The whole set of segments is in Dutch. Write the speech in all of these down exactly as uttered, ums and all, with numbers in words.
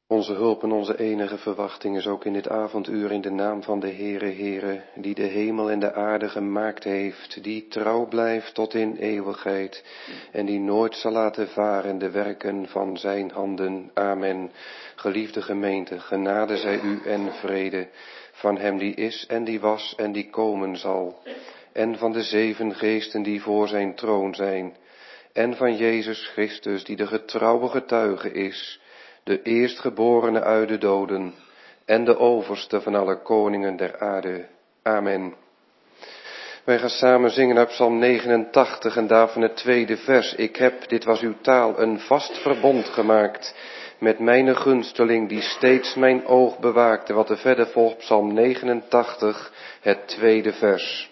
Onze hulp en onze enige verwachting is ook in dit avonduur in de naam van de Heere, Heere, die de hemel en de aarde gemaakt heeft, die trouw blijft tot in eeuwigheid en die nooit zal laten varen de werken van zijn handen. Amen. Geliefde gemeente, genade zij u en vrede van hem die is en die was en die komen zal, en van de zeven geesten die voor zijn troon zijn, en van Jezus Christus die de getrouwe getuige is, de eerstgeborene uit de doden en de overste van alle koningen der aarde. Amen. Wij gaan samen zingen uit Psalm negenentachtig en daarvan het tweede vers. Ik heb, dit was uw taal, een vast verbond gemaakt met mijn gunsteling die steeds mijn oog bewaakte. Wat er verder volgt, Psalm negenentachtig, het tweede vers.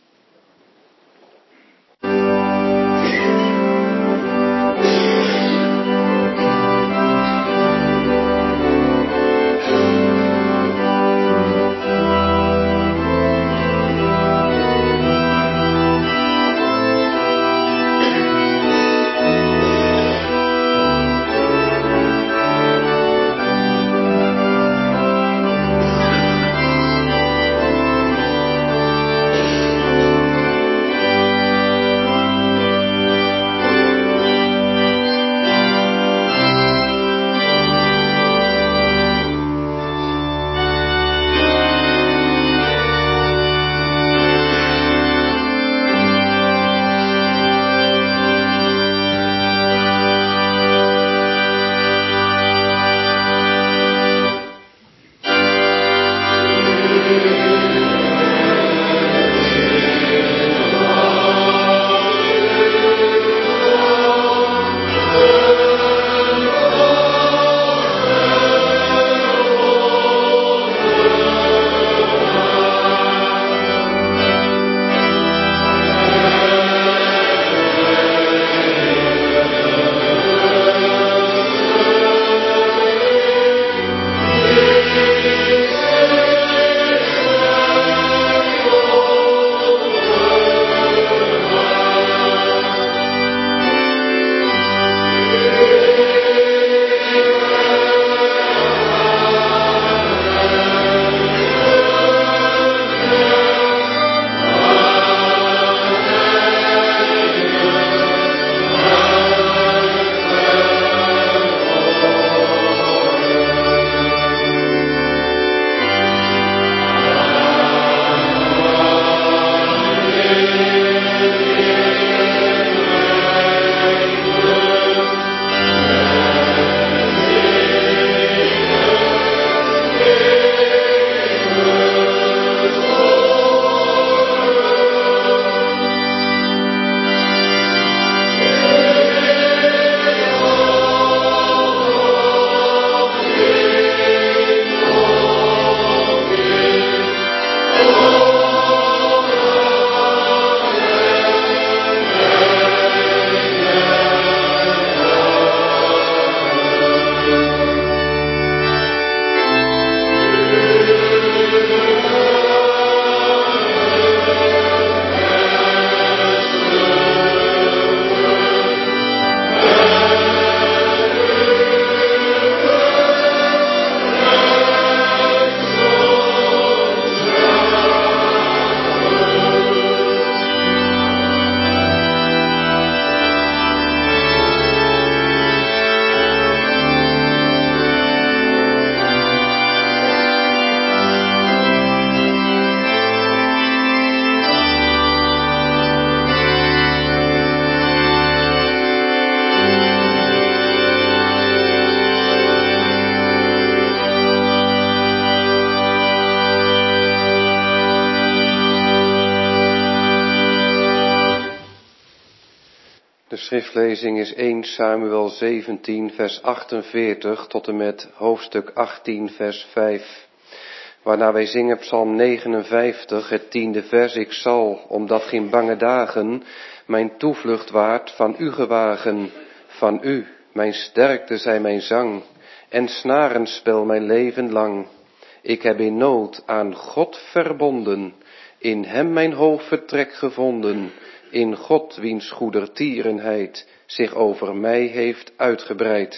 De schriftlezing is eerste Samuel zeventien vers achtenveertig tot en met hoofdstuk achttien vers vijf. Waarna wij zingen Psalm negenenvijftig, het tiende vers. Ik zal, omdat geen bange dagen, mijn toevlucht waard van u gewagen. Van u, mijn sterkte zij mijn zang, en snarenspel mijn leven lang. Ik heb in nood aan God verbonden, in hem mijn hoofdvertrek gevonden. In God, wiens goedertierenheid zich over mij heeft uitgebreid.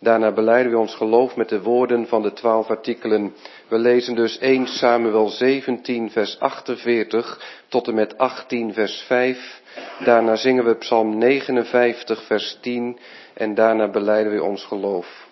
Daarna belijden we ons geloof met de woorden van de twaalf artikelen. We lezen dus eerste Samuel zeventien vers achtenveertig tot en met achttien vers vijf. Daarna zingen we Psalm negenenvijftig vers tien en daarna belijden we ons geloof.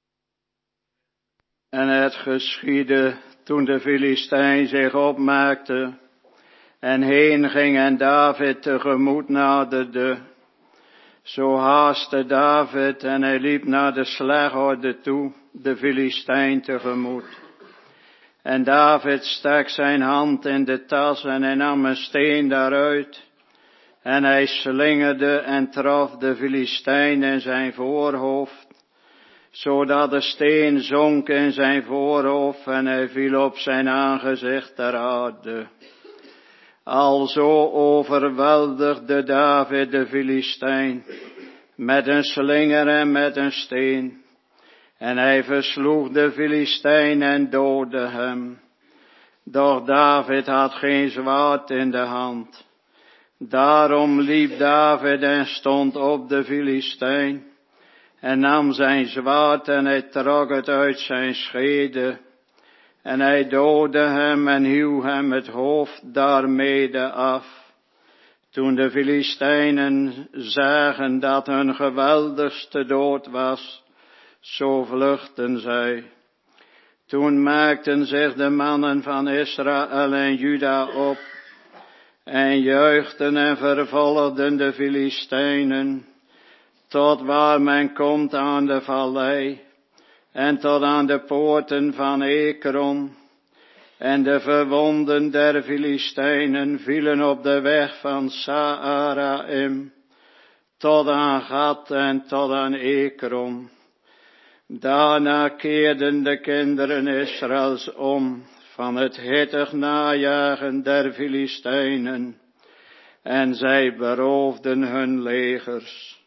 En het geschiedde toen de Filistijn zich opmaakte en heen ging en David tegemoet naderde. Zo haastte David en hij liep naar de slagorde toe, de Filistijn tegemoet. En David stak zijn hand in de tas en hij nam een steen daaruit. En hij slingerde en trof de Filistijn in zijn voorhoofd, zodat de steen zonk in zijn voorhoofd en hij viel op zijn aangezicht ter aarde. Alzo overweldigde David de Filistijn met een slinger en met een steen. En hij versloeg de Filistijn en doodde hem. Doch David had geen zwaard in de hand. Daarom liep David en stond op de Filistijn en nam zijn zwaard en hij trok het uit zijn schede. En hij doodde hem en hieuw hem het hoofd daarmede af. Toen de Filistijnen zagen dat hun geweldigste dood was, zo vluchtten zij. Toen maakten zich de mannen van Israël en Juda op en juichten en vervolgden de Filistijnen tot waar men komt aan de vallei en tot aan de poorten van Ekron. En de verwonden der Filistijnen vielen op de weg van Saaraim tot aan Gat en tot aan Ekron. Daarna keerden de kinderen Israëls om van het hittig najagen der Filistijnen en zij beroofden hun legers.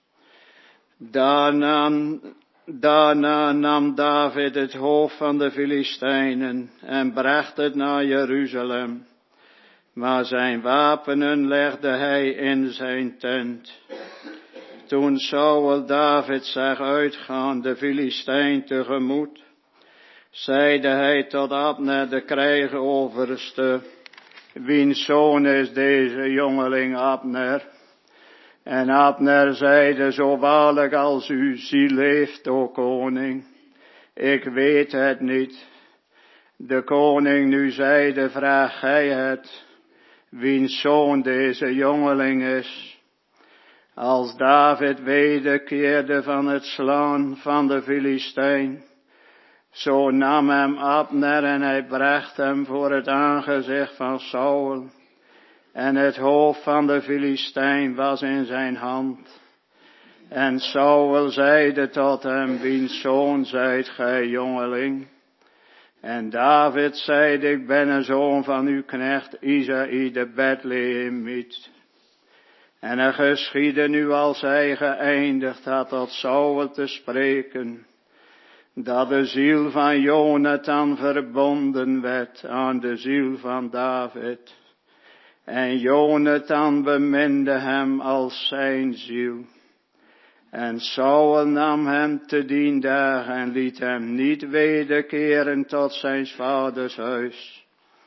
Daarna, daarna nam David het hoofd van de Filistijnen en bracht het naar Jeruzalem. Maar zijn wapenen legde hij in zijn tent. Toen Saul David zag uitgaan de Filistijn tegemoet, zeide hij tot Abner de krijgoverste: wiens zoon is deze jongeling Abner? En Abner zeide: zo waarlijk als uw ziel leeft, o koning, ik weet het niet. De koning nu zeide: vraag gij het, wiens zoon deze jongeling is. Als David wederkeerde van het slaan van de Filistijn, zo nam hem Abner en hij bracht hem voor het aangezicht van Saul. En het hoofd van de Filistijn was in zijn hand. En Saul zeide tot hem: wiens zoon zijt gij, jongeling? En David zeide: ik ben een zoon van uw knecht Isaï de Bethlehemiet. En er geschiedde nu als hij geëindigd had tot Saul te spreken, dat de ziel van Jonathan verbonden werd aan de ziel van David. En Jonathan beminde hem als zijn ziel. En Saul nam hem te dien dagen en liet hem niet wederkeren tot zijn vaders huis.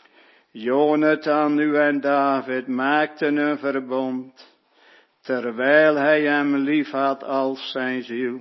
Jonathan nu en David maakten een verbond, terwijl hij hem lief had als zijn ziel.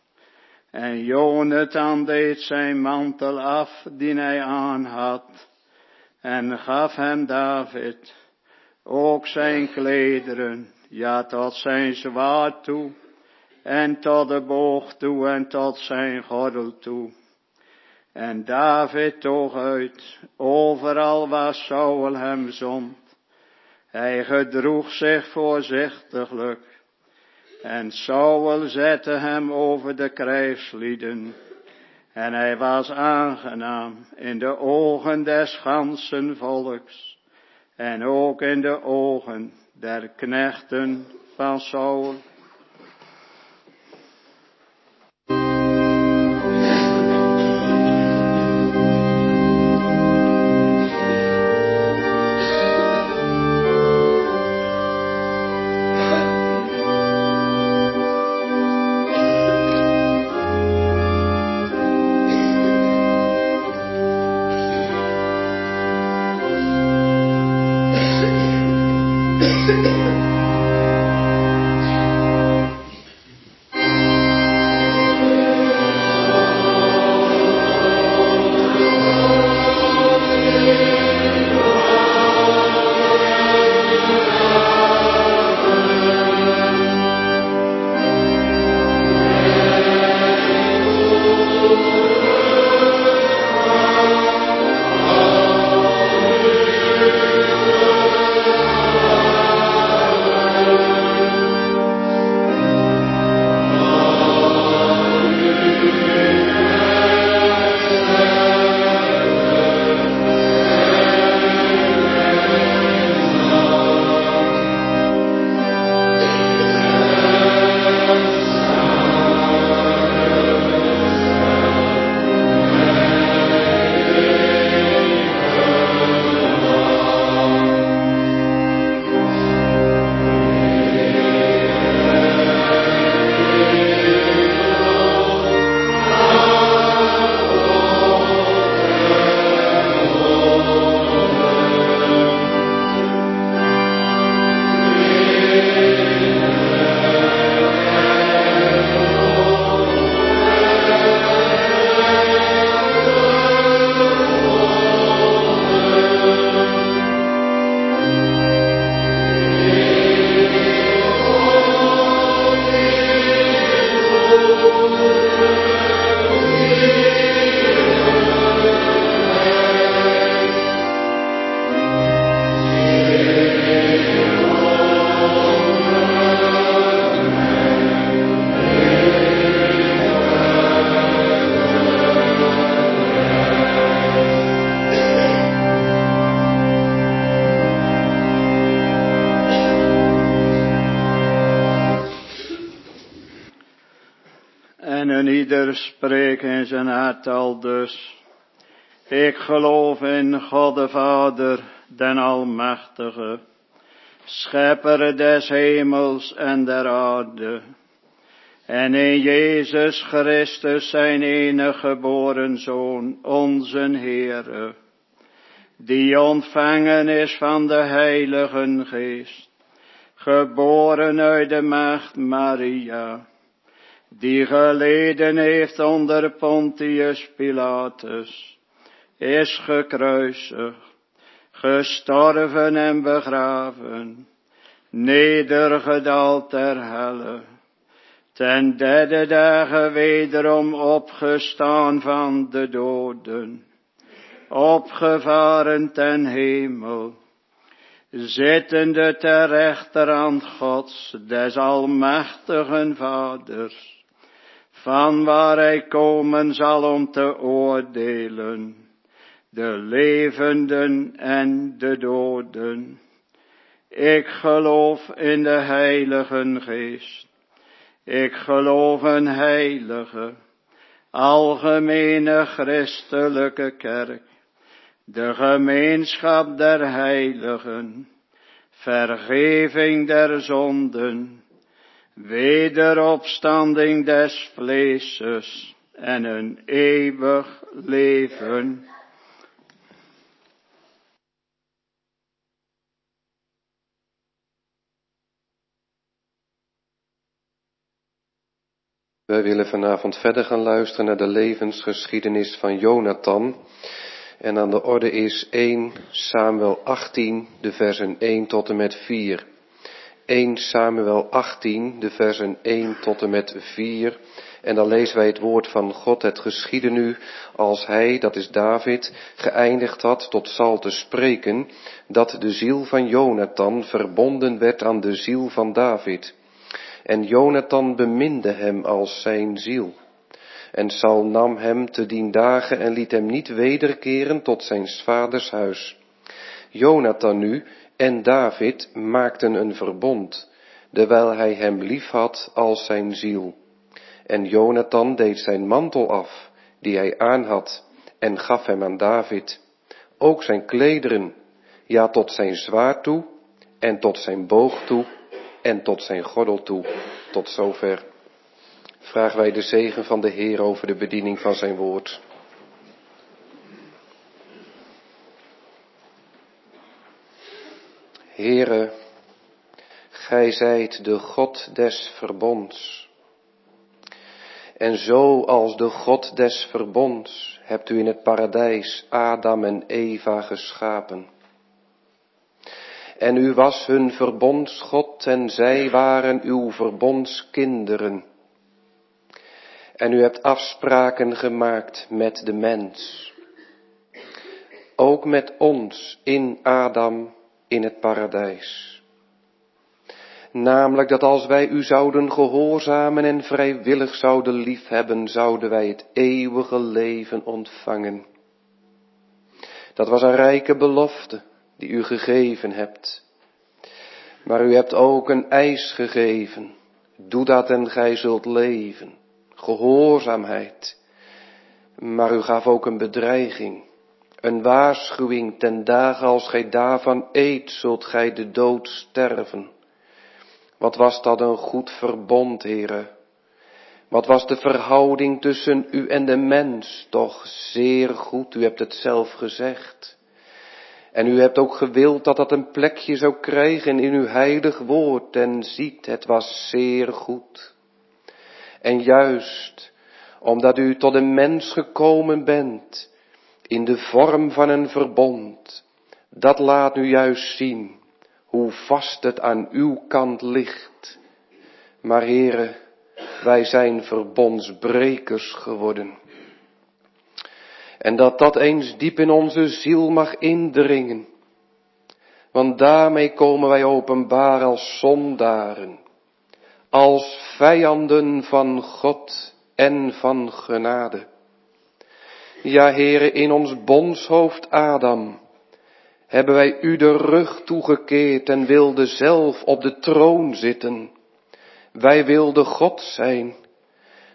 En Jonathan deed zijn mantel af die hij aan had en gaf hem David ook zijn klederen, ja tot zijn zwaard toe en tot de boog toe en tot zijn gordel toe. En David toog uit overal waar Saul hem zond. Hij gedroeg zich voorzichtiglijk. En Saul zette hem over de krijgslieden. En hij was aangenaam in de ogen des gansen volks. En ook in de ogen der knechten van Saul. ieder spreekt in zijn hart al dus. Ik geloof in God de Vader, den Almachtige, Schepper des hemels en der aarde, en in Jezus Christus zijn enige geboren Zoon, onze Heere, die ontvangen is van de Heilige Geest, geboren uit de maagd Maria, die geleden heeft onder Pontius Pilatus, is gekruisigd, gestorven en begraven, nedergedaald ter helle, ten derde dagen wederom opgestaan van de doden, opgevaren ten hemel, zittende ter rechterhand Gods, des almachtigen Vaders, van waar hij komen zal om te oordelen, de levenden en de doden. Ik geloof in de Heilige Geest. Ik geloof een heilige, algemene christelijke kerk, de gemeenschap der heiligen, vergeving der zonden, wederopstanding des vleeses en een eeuwig leven. Wij willen vanavond verder gaan luisteren naar de levensgeschiedenis van Jonathan. En aan de orde is eerste Samuel achttien, de versen één tot en met vier. eerste Samuel achttien, de versen één tot en met vier. En dan lezen wij het woord van God. Het geschiedde nu als hij, dat is David, geëindigd had tot Saul te spreken, dat de ziel van Jonathan verbonden werd aan de ziel van David. En Jonathan beminde hem als zijn ziel. En Saul nam hem te dien dagen en liet hem niet wederkeren tot zijn vaders huis. Jonathan nu en David maakten een verbond, terwijl hij hem liefhad als zijn ziel. En Jonathan deed zijn mantel af, die hij aanhad, en gaf hem aan David. Ook zijn klederen, ja tot zijn zwaard toe, en tot zijn boog toe, en tot zijn gordel toe. Tot zover. Vragen wij de zegen van de Heer over de bediening van zijn woord. Heere, gij zijt de God des verbonds. En zo als de God des verbonds hebt u in het paradijs Adam en Eva geschapen. En u was hun verbondsgod en zij waren uw verbondskinderen. En u hebt afspraken gemaakt met de mens. Ook met ons in Adam in het paradijs. Namelijk dat als wij u zouden gehoorzamen en vrijwillig zouden liefhebben, zouden wij het eeuwige leven ontvangen. Dat was een rijke belofte die u gegeven hebt. Maar u hebt ook een eis gegeven. Doe dat en gij zult leven. Gehoorzaamheid. Maar u gaf ook een bedreiging. Een waarschuwing ten dagen als gij daarvan eet, zult gij de dood sterven. Wat was dat een goed verbond, Heere. Wat was de verhouding tussen u en de mens? Toch zeer goed, u hebt het zelf gezegd. En u hebt ook gewild dat dat een plekje zou krijgen in uw heilig woord. En ziet, het was zeer goed. En juist, omdat u tot een mens gekomen bent, in de vorm van een verbond, dat laat nu juist zien hoe vast het aan uw kant ligt. Maar Heere, wij zijn verbondsbrekers geworden. En dat dat eens diep in onze ziel mag indringen. Want daarmee komen wij openbaar als zondaren. Als vijanden van God en van genade. Ja, Heere, in ons bondshoofd Adam hebben wij u de rug toegekeerd en wilden zelf op de troon zitten. Wij wilden God zijn.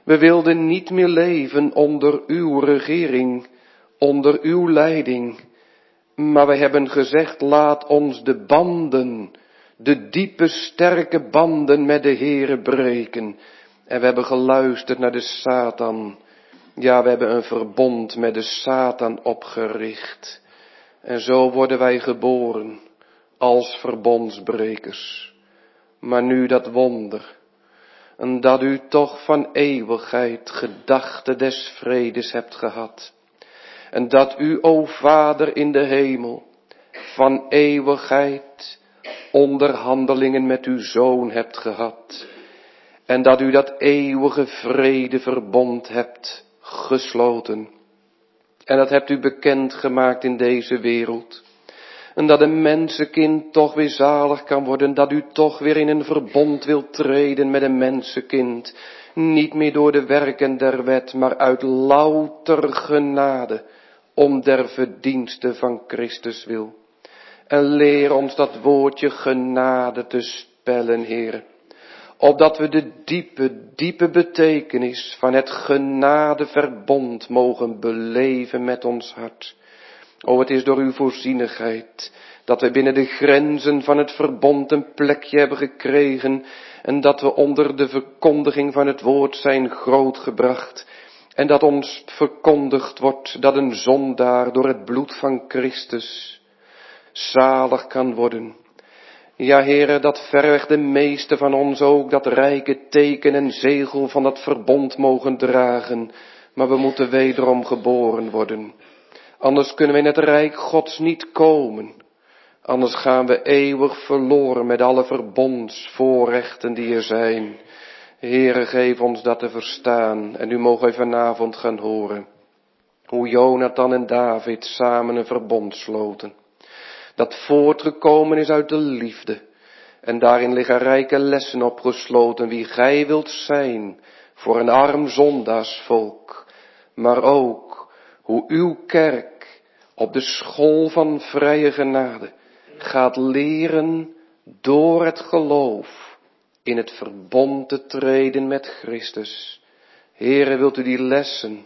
We wilden niet meer leven onder uw regering, onder uw leiding. Maar wij hebben gezegd, laat ons de banden, de diepe sterke banden met de Heere breken. En we hebben geluisterd naar de Satan. Ja, we hebben een verbond met de Satan opgericht. En zo worden wij geboren als verbondsbrekers. Maar nu dat wonder, en dat u toch van eeuwigheid gedachte des vredes hebt gehad. En dat u, o Vader in de hemel, van eeuwigheid onderhandelingen met uw Zoon hebt gehad. En dat u dat eeuwige vredeverbond hebt gesloten. En dat hebt u bekendgemaakt in deze wereld. En dat een mensenkind toch weer zalig kan worden. Dat u toch weer in een verbond wilt treden met een mensenkind. Niet meer door de werken der wet, maar uit louter genade. Om der verdienste van Christus wil. En leer ons dat woordje genade te spellen, Heer. Opdat we de diepe, diepe betekenis van het genadeverbond mogen beleven met ons hart. O, het is door uw voorzienigheid dat we binnen de grenzen van het verbond een plekje hebben gekregen en dat we onder de verkondiging van het woord zijn grootgebracht en dat ons verkondigd wordt dat een zondaar door het bloed van Christus zalig kan worden. Ja, Heere, dat verreweg de meeste van ons ook dat rijke teken en zegel van dat verbond mogen dragen, maar we moeten wederom geboren worden. Anders kunnen we in het rijk Gods niet komen. Anders gaan we eeuwig verloren met alle verbondsvoorrechten die er zijn. Heere, geef ons dat te verstaan. En nu mogen wij vanavond gaan horen hoe Jonathan en David samen een verbond sloten. Dat voortgekomen is uit de liefde. En daarin liggen rijke lessen opgesloten wie gij wilt zijn voor een arm zondaarsvolk. Maar ook hoe uw kerk op de school van vrije genade gaat leren door het geloof in het verbond te treden met Christus. Heere, wilt u die lessen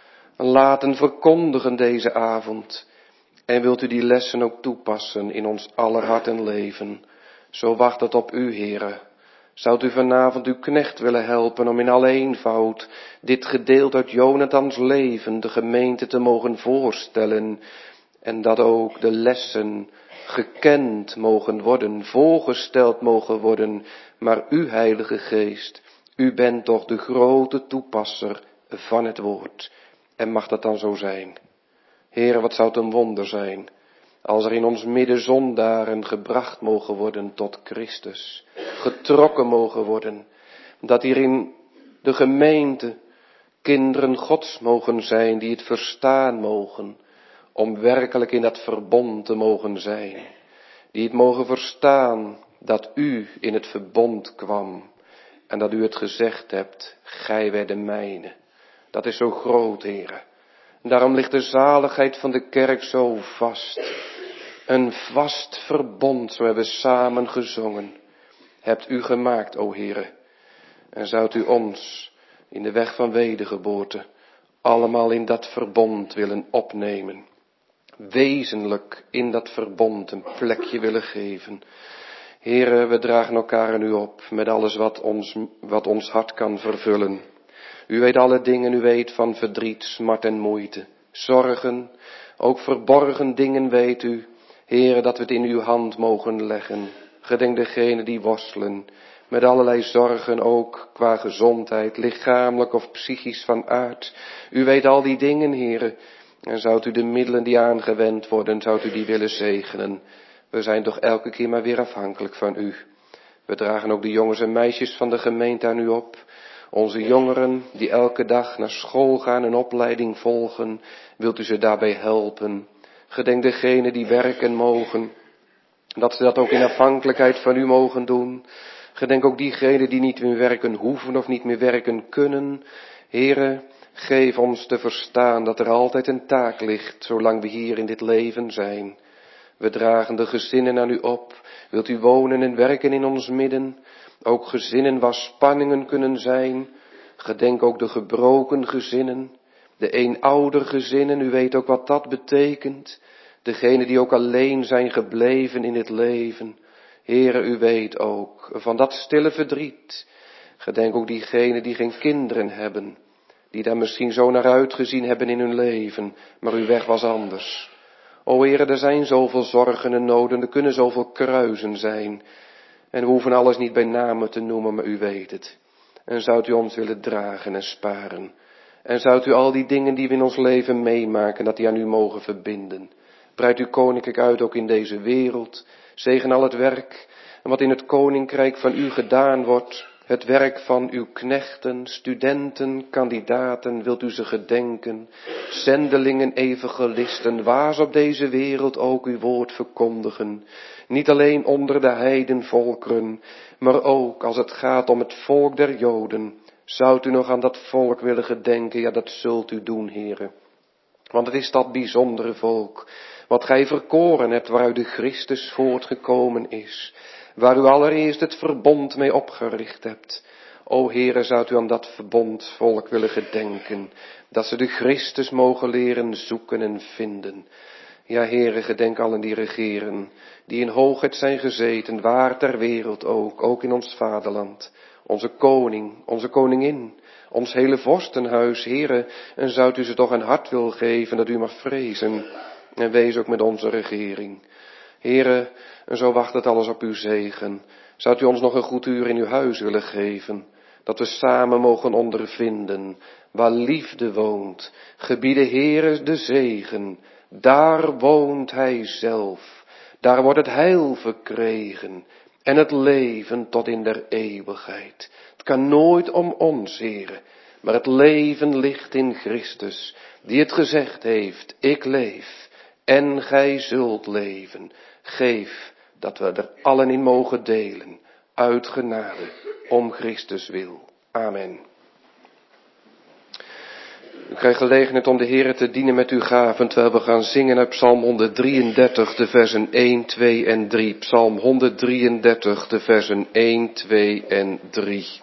laten verkondigen deze avond. En wilt u die lessen ook toepassen in ons aller hart en leven. Zo wacht het op u, Heere. Zoudt u vanavond uw knecht willen helpen om in alle eenvoud dit gedeelte uit Jonathans leven de gemeente te mogen voorstellen. En dat ook de lessen gekend mogen worden, voorgesteld mogen worden. Maar u, Heilige Geest, u bent toch de grote toepasser van het woord. En mag dat dan zo zijn? Heere, wat zou het een wonder zijn als er in ons midden zondaren gebracht mogen worden tot Christus, getrokken mogen worden, dat hier in de gemeente kinderen Gods mogen zijn die het verstaan mogen, om werkelijk in dat verbond te mogen zijn, die het mogen verstaan dat u in het verbond kwam en dat u het gezegd hebt, gij werd de mijne. Dat is zo groot, Heere. Daarom ligt de zaligheid van de kerk zo vast. Een vast verbond, zo hebben we samen gezongen. Hebt u gemaakt, o Heere. En zoudt u ons in de weg van wedergeboorte allemaal in dat verbond willen opnemen. Wezenlijk in dat verbond een plekje willen geven. Heere, we dragen elkaar nu op met alles wat ons, wat ons hart kan vervullen. U weet alle dingen, u weet van verdriet, smart en moeite, zorgen, ook verborgen dingen weet u, Heere, dat we het in uw hand mogen leggen. Gedenk degenen die worstelen, met allerlei zorgen ook qua gezondheid, lichamelijk of psychisch van aard. U weet al die dingen, Heere, en zoudt u de middelen die aangewend worden, zoudt u die willen zegenen. We zijn toch elke keer maar weer afhankelijk van u. We dragen ook de jongens en meisjes van de gemeente aan u op. Onze jongeren die elke dag naar school gaan en opleiding volgen, wilt u ze daarbij helpen. Gedenk degenen die werken mogen, dat ze dat ook in afhankelijkheid van u mogen doen. Gedenk ook diegenen die niet meer werken hoeven of niet meer werken kunnen. Heere, geef ons te verstaan dat er altijd een taak ligt, zolang we hier in dit leven zijn. We dragen de gezinnen aan u op. Wilt u wonen en werken in ons midden? Ook gezinnen waar spanningen kunnen zijn. Gedenk ook de gebroken gezinnen, de eenoudergezinnen, u weet ook wat dat betekent. Degenen die ook alleen zijn gebleven in het leven. Heere, u weet ook van dat stille verdriet. Gedenk ook diegenen die geen kinderen hebben, die daar misschien zo naar uitgezien hebben in hun leven, maar uw weg was anders. O Heere, er zijn zoveel zorgen en noden, er kunnen zoveel kruisen zijn. En we hoeven alles niet bij namen te noemen, maar u weet het. En zoudt u ons willen dragen en sparen. En zoudt u al die dingen die we in ons leven meemaken, dat die aan u mogen verbinden. Breid uw koninkrijk uit ook in deze wereld. Zegen al het werk en wat in het koninkrijk van u gedaan wordt. Het werk van uw knechten, studenten, kandidaten, wilt u ze gedenken. Zendelingen, evangelisten, waar ze op deze wereld ook uw woord verkondigen. Niet alleen onder de heidenvolkeren, maar ook als het gaat om het volk der Joden. Zoudt u nog aan dat volk willen gedenken? Ja, dat zult u doen, Heere. Want het is dat bijzondere volk, wat gij verkoren hebt, waaruit de Christus voortgekomen is. Waar u allereerst het verbond mee opgericht hebt. O Heere, zoudt u aan dat verbondvolk willen gedenken, dat ze de Christus mogen leren zoeken en vinden. Ja, Heere, gedenk allen die regeren, die in hoogheid zijn gezeten, waar ter wereld ook, ook in ons vaderland. Onze koning, onze koningin, ons hele vorstenhuis, Heere, en zoudt u ze toch een hart wil geven, dat u mag vrezen. En wees ook met onze regering. Heere, en zo wacht het alles op uw zegen. Zoudt u ons nog een goed uur in uw huis willen geven, dat we samen mogen ondervinden, waar liefde woont. Gebiede Heere de zegen, daar woont hij zelf. Daar wordt het heil verkregen en het leven tot in der eeuwigheid. Het kan nooit om ons, Heere, maar het leven ligt in Christus, die het gezegd heeft, ik leef en gij zult leven. Geef dat we er allen in mogen delen, uit genade, om Christus wil. Amen. U krijgt gelegenheid om de Heere te dienen met uw gaven, terwijl we gaan zingen uit Psalm honderddrieëndertig, de versen één, twee en drie. Psalm honderddrieëndertig, de versen één, twee en drie.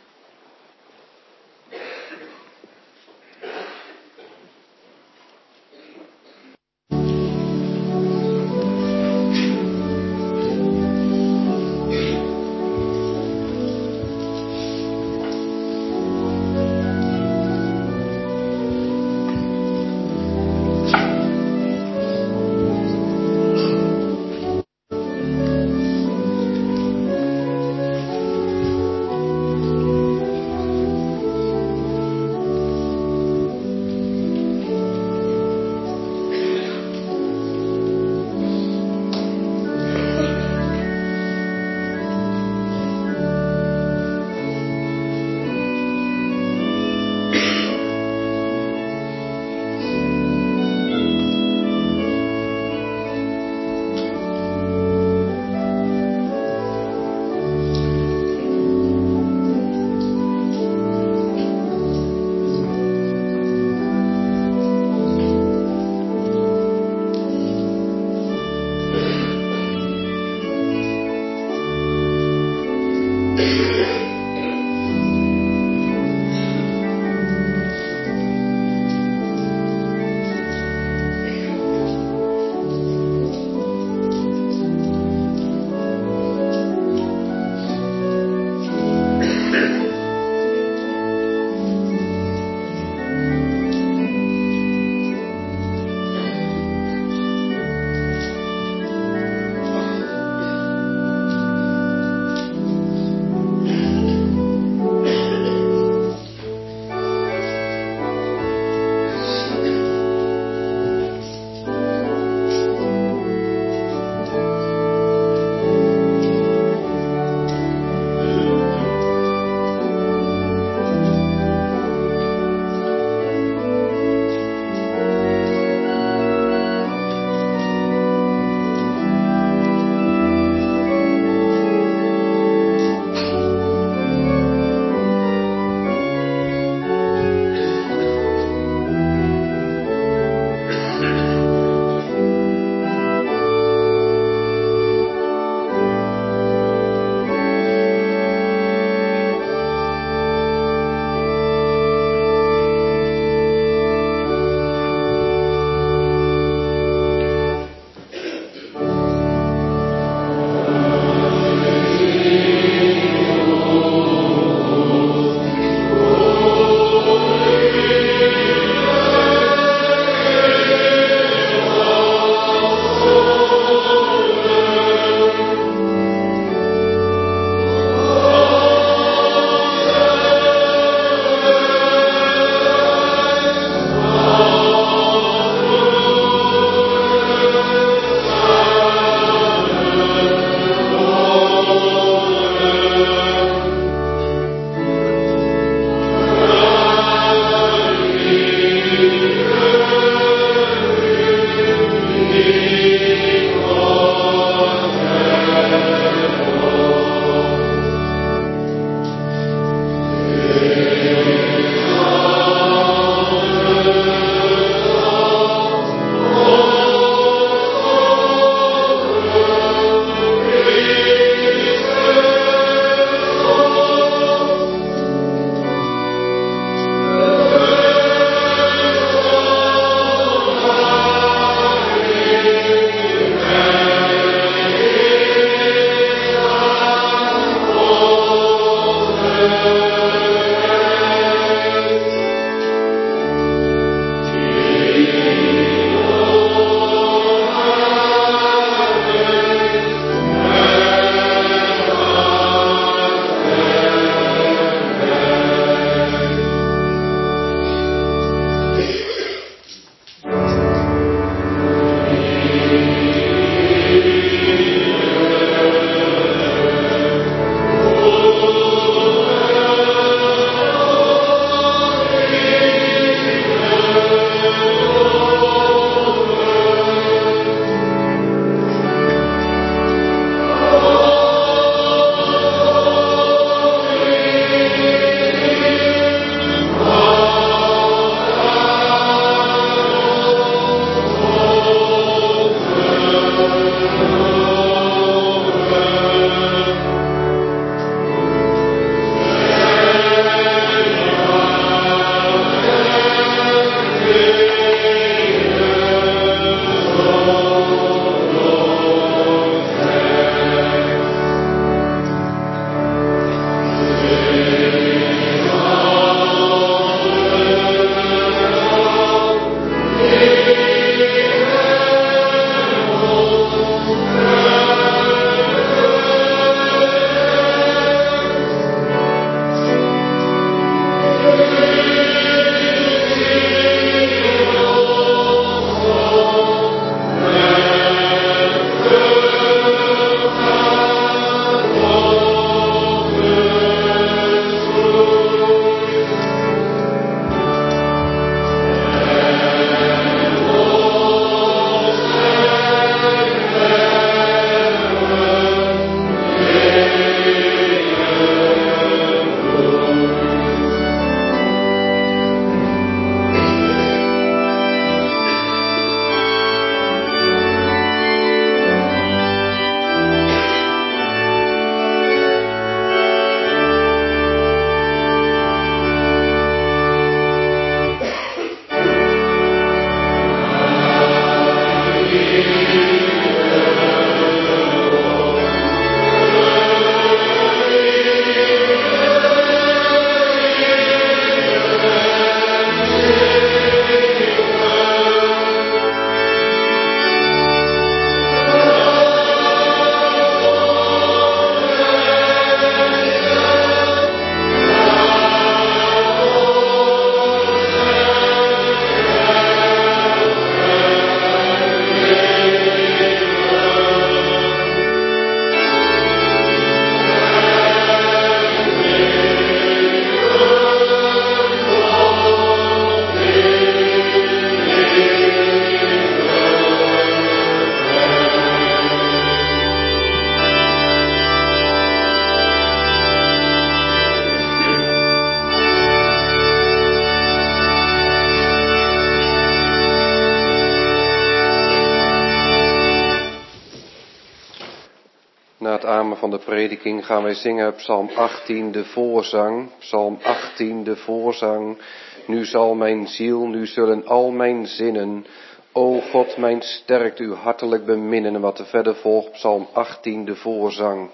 Na het amen van de prediking gaan wij zingen Psalm achttien, de voorzang. Psalm achttien, de voorzang. Nu zal mijn ziel, nu zullen al mijn zinnen, o God, mijn sterkt u hartelijk beminnen. En wat er verder volgt, Psalm achttien, de voorzang.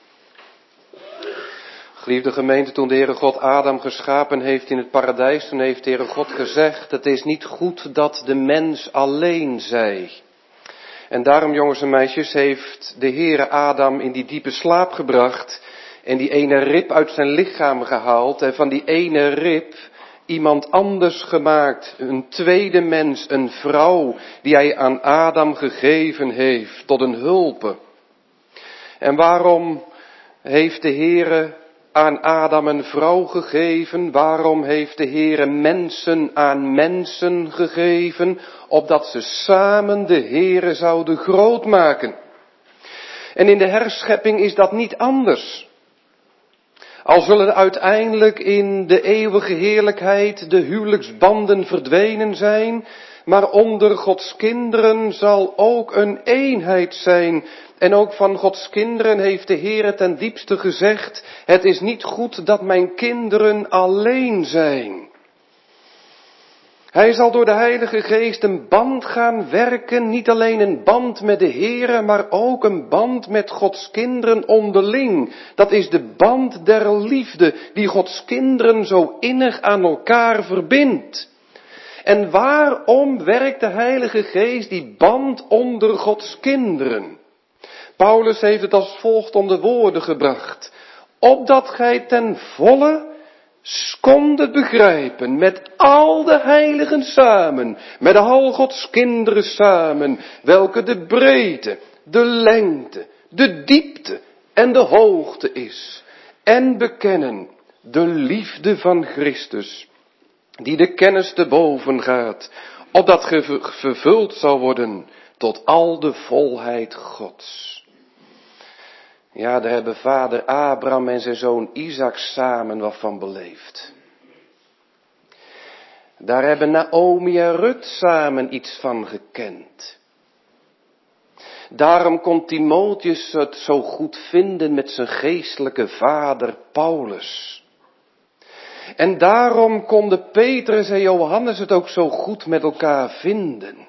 Geliefde gemeente, toen de Heere God Adam geschapen heeft in het paradijs, toen heeft de Heere God gezegd, het is niet goed dat de mens alleen zij. En daarom, jongens en meisjes, heeft de Heere Adam in die diepe slaap gebracht en die ene rib uit zijn lichaam gehaald en van die ene rib iemand anders gemaakt, een tweede mens, een vrouw die hij aan Adam gegeven heeft tot een hulpe. En waarom heeft de Heere aan Adam een vrouw gegeven? Waarom heeft de Heere mensen aan mensen gegeven? Opdat ze samen de Heere zouden groot maken. En in de herschepping is dat niet anders. Al zullen uiteindelijk in de eeuwige heerlijkheid de huwelijksbanden verdwenen zijn, maar onder Gods kinderen zal ook een eenheid zijn. En ook van Gods kinderen heeft de Heere ten diepste gezegd, het is niet goed dat mijn kinderen alleen zijn. Hij zal door de Heilige Geest een band gaan werken, niet alleen een band met de Heere, maar ook een band met Gods kinderen onderling. Dat is de band der liefde, die Gods kinderen zo innig aan elkaar verbindt. En waarom werkt de Heilige Geest die band onder Gods kinderen? Paulus heeft het als volgt onder woorden gebracht. Opdat gij ten volle kondet begrijpen, met al de heiligen samen, met al Gods kinderen samen, welke de breedte, de lengte, de diepte en de hoogte is. En bekennen de liefde van Christus, die de kennis te boven gaat, opdat ge vervuld zal worden tot al de volheid Gods. Ja, daar hebben vader Abraham en zijn zoon Isaac samen wat van beleefd. Daar hebben Naomi en Rut samen iets van gekend. Daarom kon Timotheus het zo goed vinden met zijn geestelijke vader Paulus. En daarom konden Petrus en Johannes het ook zo goed met elkaar vinden.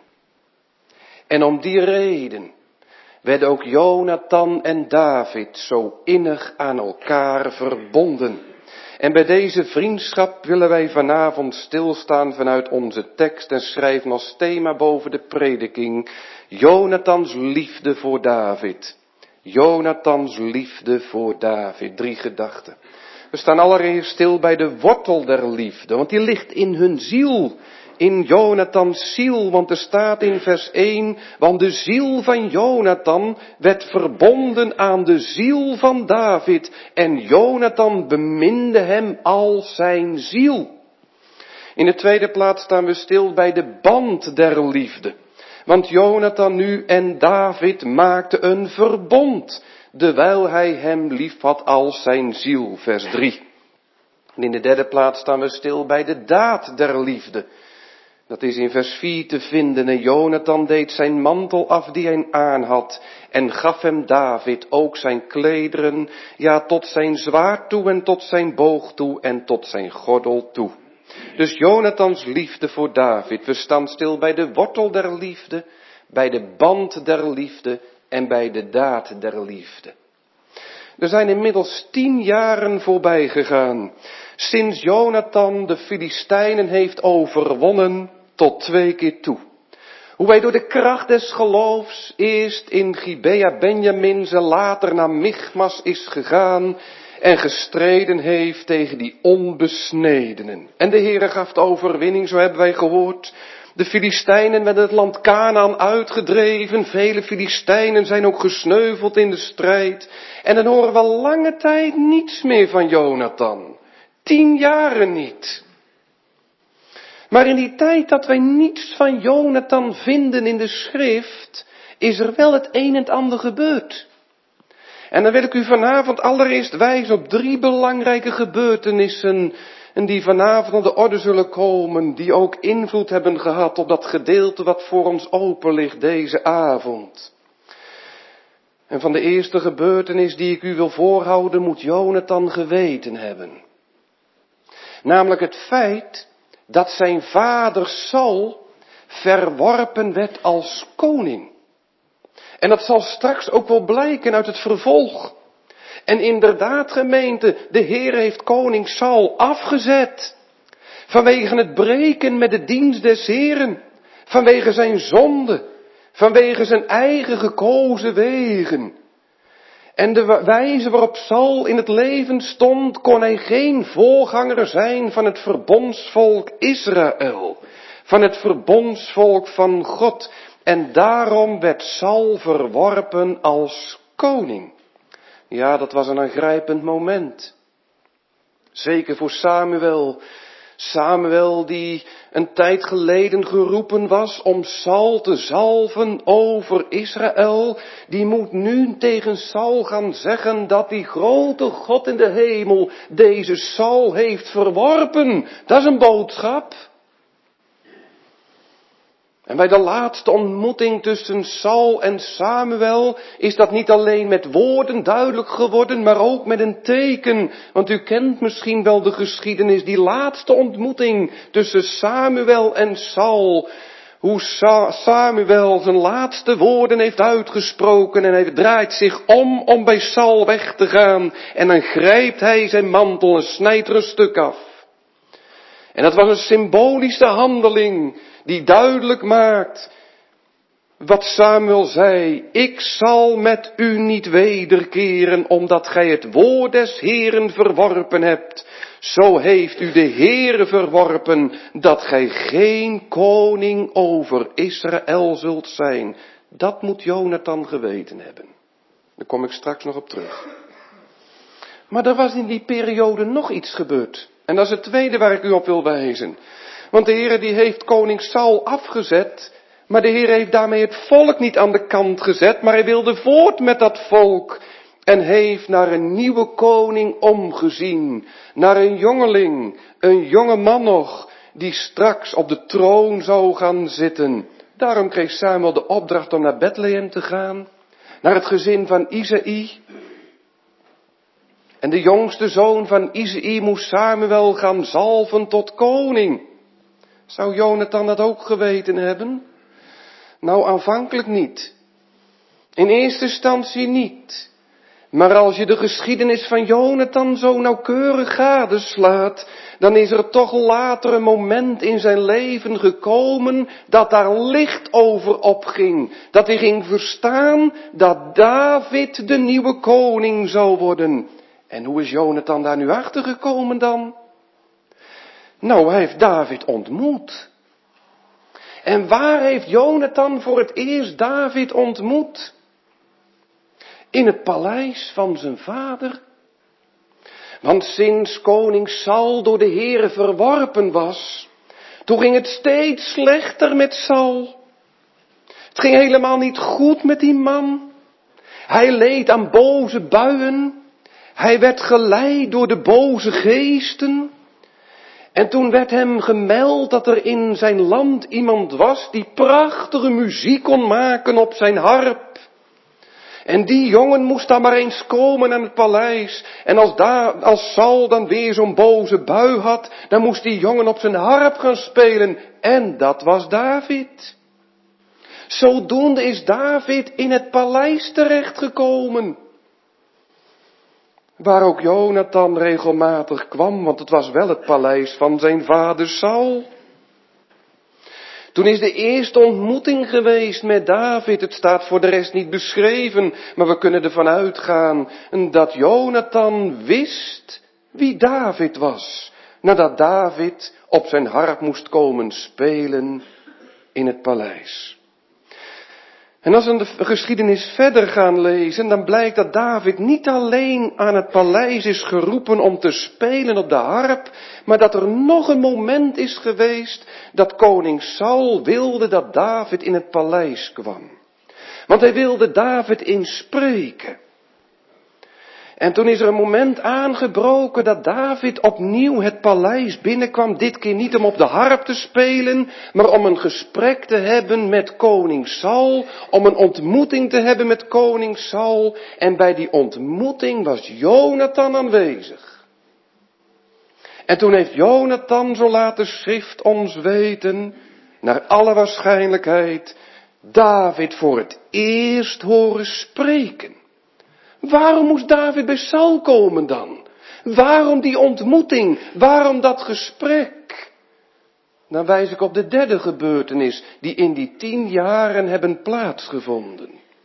En om die reden werden ook Jonathan en David zo innig aan elkaar verbonden. En bij deze vriendschap willen wij vanavond stilstaan vanuit onze tekst en schrijven als thema boven de prediking Jonathans liefde voor David. Jonathans liefde voor David. Drie gedachten. We staan allereerst stil bij de wortel der liefde, want die ligt in hun ziel. In Jonathans ziel, want er staat in vers één, want de ziel van Jonathan werd verbonden aan de ziel van David en Jonathan beminde hem als zijn ziel. In de tweede plaats staan we stil bij de band der liefde, want Jonathan nu en David maakten een verbond, terwijl hij hem lief had als zijn ziel, vers drie. En in de derde plaats staan we stil bij de daad der liefde. Dat is in vers vier te vinden. En Jonathan deed zijn mantel af die hij aan had en gaf hem David ook zijn klederen, ja tot zijn zwaard toe en tot zijn boog toe en tot zijn gordel toe. Dus Jonathans liefde voor David. We staan stil bij de wortel der liefde, bij de band der liefde en bij de daad der liefde. Er zijn inmiddels tien jaren voorbij gegaan sinds Jonathan de Filistijnen heeft overwonnen tot twee keer toe. Hoe hij door de kracht des geloofs eerst in Gibea Benjamin en later naar Michmas is gegaan en gestreden heeft tegen die onbesnedenen. En de Heere gaf de overwinning, zo hebben wij gehoord. De Filistijnen werden het land Kanaan uitgedreven. Vele Filistijnen zijn ook gesneuveld in de strijd. En dan horen we lange tijd niets meer van Jonathan. Tien jaren niet. Maar in die tijd dat wij niets van Jonathan vinden in de schrift, is er wel het een en het ander gebeurd. En dan wil ik u vanavond allereerst wijzen op drie belangrijke gebeurtenissen en die vanavond aan de orde zullen komen, die ook invloed hebben gehad op dat gedeelte wat voor ons open ligt deze avond. En van de eerste gebeurtenis die ik u wil voorhouden, moet Jonathan geweten hebben. Namelijk het feit dat zijn vader Saul verworpen werd als koning. En dat zal straks ook wel blijken uit het vervolg. En inderdaad, gemeente, de Heer heeft koning Saul afgezet. Vanwege het breken met de dienst des Heeren. Vanwege zijn zonde. Vanwege zijn eigen gekozen wegen. En de wijze waarop Saul in het leven stond, kon hij geen voorganger zijn van het verbondsvolk Israël. Van het verbondsvolk van God. En daarom werd Saul verworpen als koning. Ja, dat was een aangrijpend moment. Zeker voor Samuel. Samuel die een tijd geleden geroepen was om Saul te zalven over Israël. Die moet nu tegen Saul gaan zeggen dat die grote God in de hemel deze Saul heeft verworpen. Dat is een boodschap. En bij de laatste ontmoeting tussen Saul en Samuel is dat niet alleen met woorden duidelijk geworden, maar ook met een teken. Want u kent misschien wel de geschiedenis, die laatste ontmoeting tussen Samuel en Saul. Hoe Sa- Samuel zijn laatste woorden heeft uitgesproken en hij draait zich om om bij Saul weg te gaan. En dan grijpt hij zijn mantel en snijdt er een stuk af. En dat was een symbolische handeling die duidelijk maakt wat Samuel zei. Ik zal met u niet wederkeren, omdat gij het woord des Heeren verworpen hebt. Zo heeft u de Heere verworpen, dat gij geen koning over Israël zult zijn. Dat moet Jonathan geweten hebben. Daar kom ik straks nog op terug. Maar er was in die periode nog iets gebeurd. En dat is het tweede waar ik u op wil wijzen. Want de Heer die heeft koning Saul afgezet, maar de Heer heeft daarmee het volk niet aan de kant gezet, maar hij wilde voort met dat volk en heeft naar een nieuwe koning omgezien, naar een jongeling, een jonge man nog, die straks op de troon zou gaan zitten. Daarom kreeg Samuel de opdracht om naar Bethlehem te gaan, naar het gezin van Isaï. En de jongste zoon van Isaï moest Samuel gaan zalven tot koning. Zou Jonathan dat ook geweten hebben? Nou, aanvankelijk niet. In eerste instantie niet. Maar als je de geschiedenis van Jonathan zo nauwkeurig gadeslaat, dan is er toch later een moment in zijn leven gekomen dat daar licht over opging. Dat hij ging verstaan dat David de nieuwe koning zou worden. En hoe is Jonathan daar nu achter gekomen dan? Nou, hij heeft David ontmoet. En waar heeft Jonathan voor het eerst David ontmoet? In het paleis van zijn vader. Want sinds koning Saul door de Heere verworpen was, toen ging het steeds slechter met Saul. Het ging helemaal niet goed met die man. Hij leed aan boze buien. Hij werd geleid door de boze geesten. En toen werd hem gemeld dat er in zijn land iemand was die prachtige muziek kon maken op zijn harp. En die jongen moest dan maar eens komen aan het paleis. En als, da, als Saul dan weer zo'n boze bui had, dan moest die jongen op zijn harp gaan spelen. En dat was David. Zodoende is David in het paleis terechtgekomen. Waar ook Jonathan regelmatig kwam, want het was wel het paleis van zijn vader Saul. Toen is de eerste ontmoeting geweest met David. Het staat voor de rest niet beschreven, maar we kunnen ervan uitgaan dat Jonathan wist wie David was. Nadat David op zijn harp moest komen spelen in het paleis. En als we de geschiedenis verder gaan lezen, dan blijkt dat David niet alleen aan het paleis is geroepen om te spelen op de harp, maar dat er nog een moment is geweest dat koning Saul wilde dat David in het paleis kwam. Want hij wilde David inspreken. En toen is er een moment aangebroken dat David opnieuw het paleis binnenkwam. Dit keer niet om op de harp te spelen, maar om een gesprek te hebben met koning Saul. Om een ontmoeting te hebben met koning Saul. En bij die ontmoeting was Jonathan aanwezig. En toen heeft Jonathan, zo laat de schrift ons weten, naar alle waarschijnlijkheid, David voor het eerst horen spreken. Waarom moest David bij Saul komen dan? Waarom die ontmoeting? Waarom dat gesprek? Dan wijs ik op de derde gebeurtenis die in die tien jaren hebben plaatsgevonden.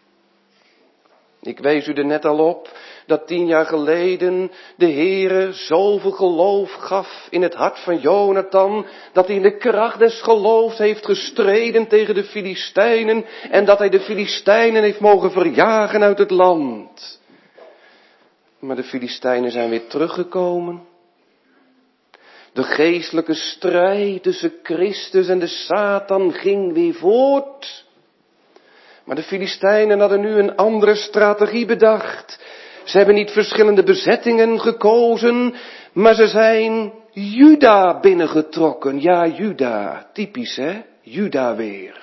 Ik wees u er net al op dat tien jaar geleden de Heere zoveel geloof gaf in het hart van Jonathan, dat hij in de kracht des geloofs heeft gestreden tegen de Filistijnen en dat hij de Filistijnen heeft mogen verjagen uit het land. Maar de Filistijnen zijn weer teruggekomen. De geestelijke strijd tussen Christus en de Satan ging weer voort. Maar de Filistijnen hadden nu een andere strategie bedacht. Ze hebben niet verschillende bezettingen gekozen, maar ze zijn Juda binnengetrokken. Ja, Juda, typisch hè, Juda weer.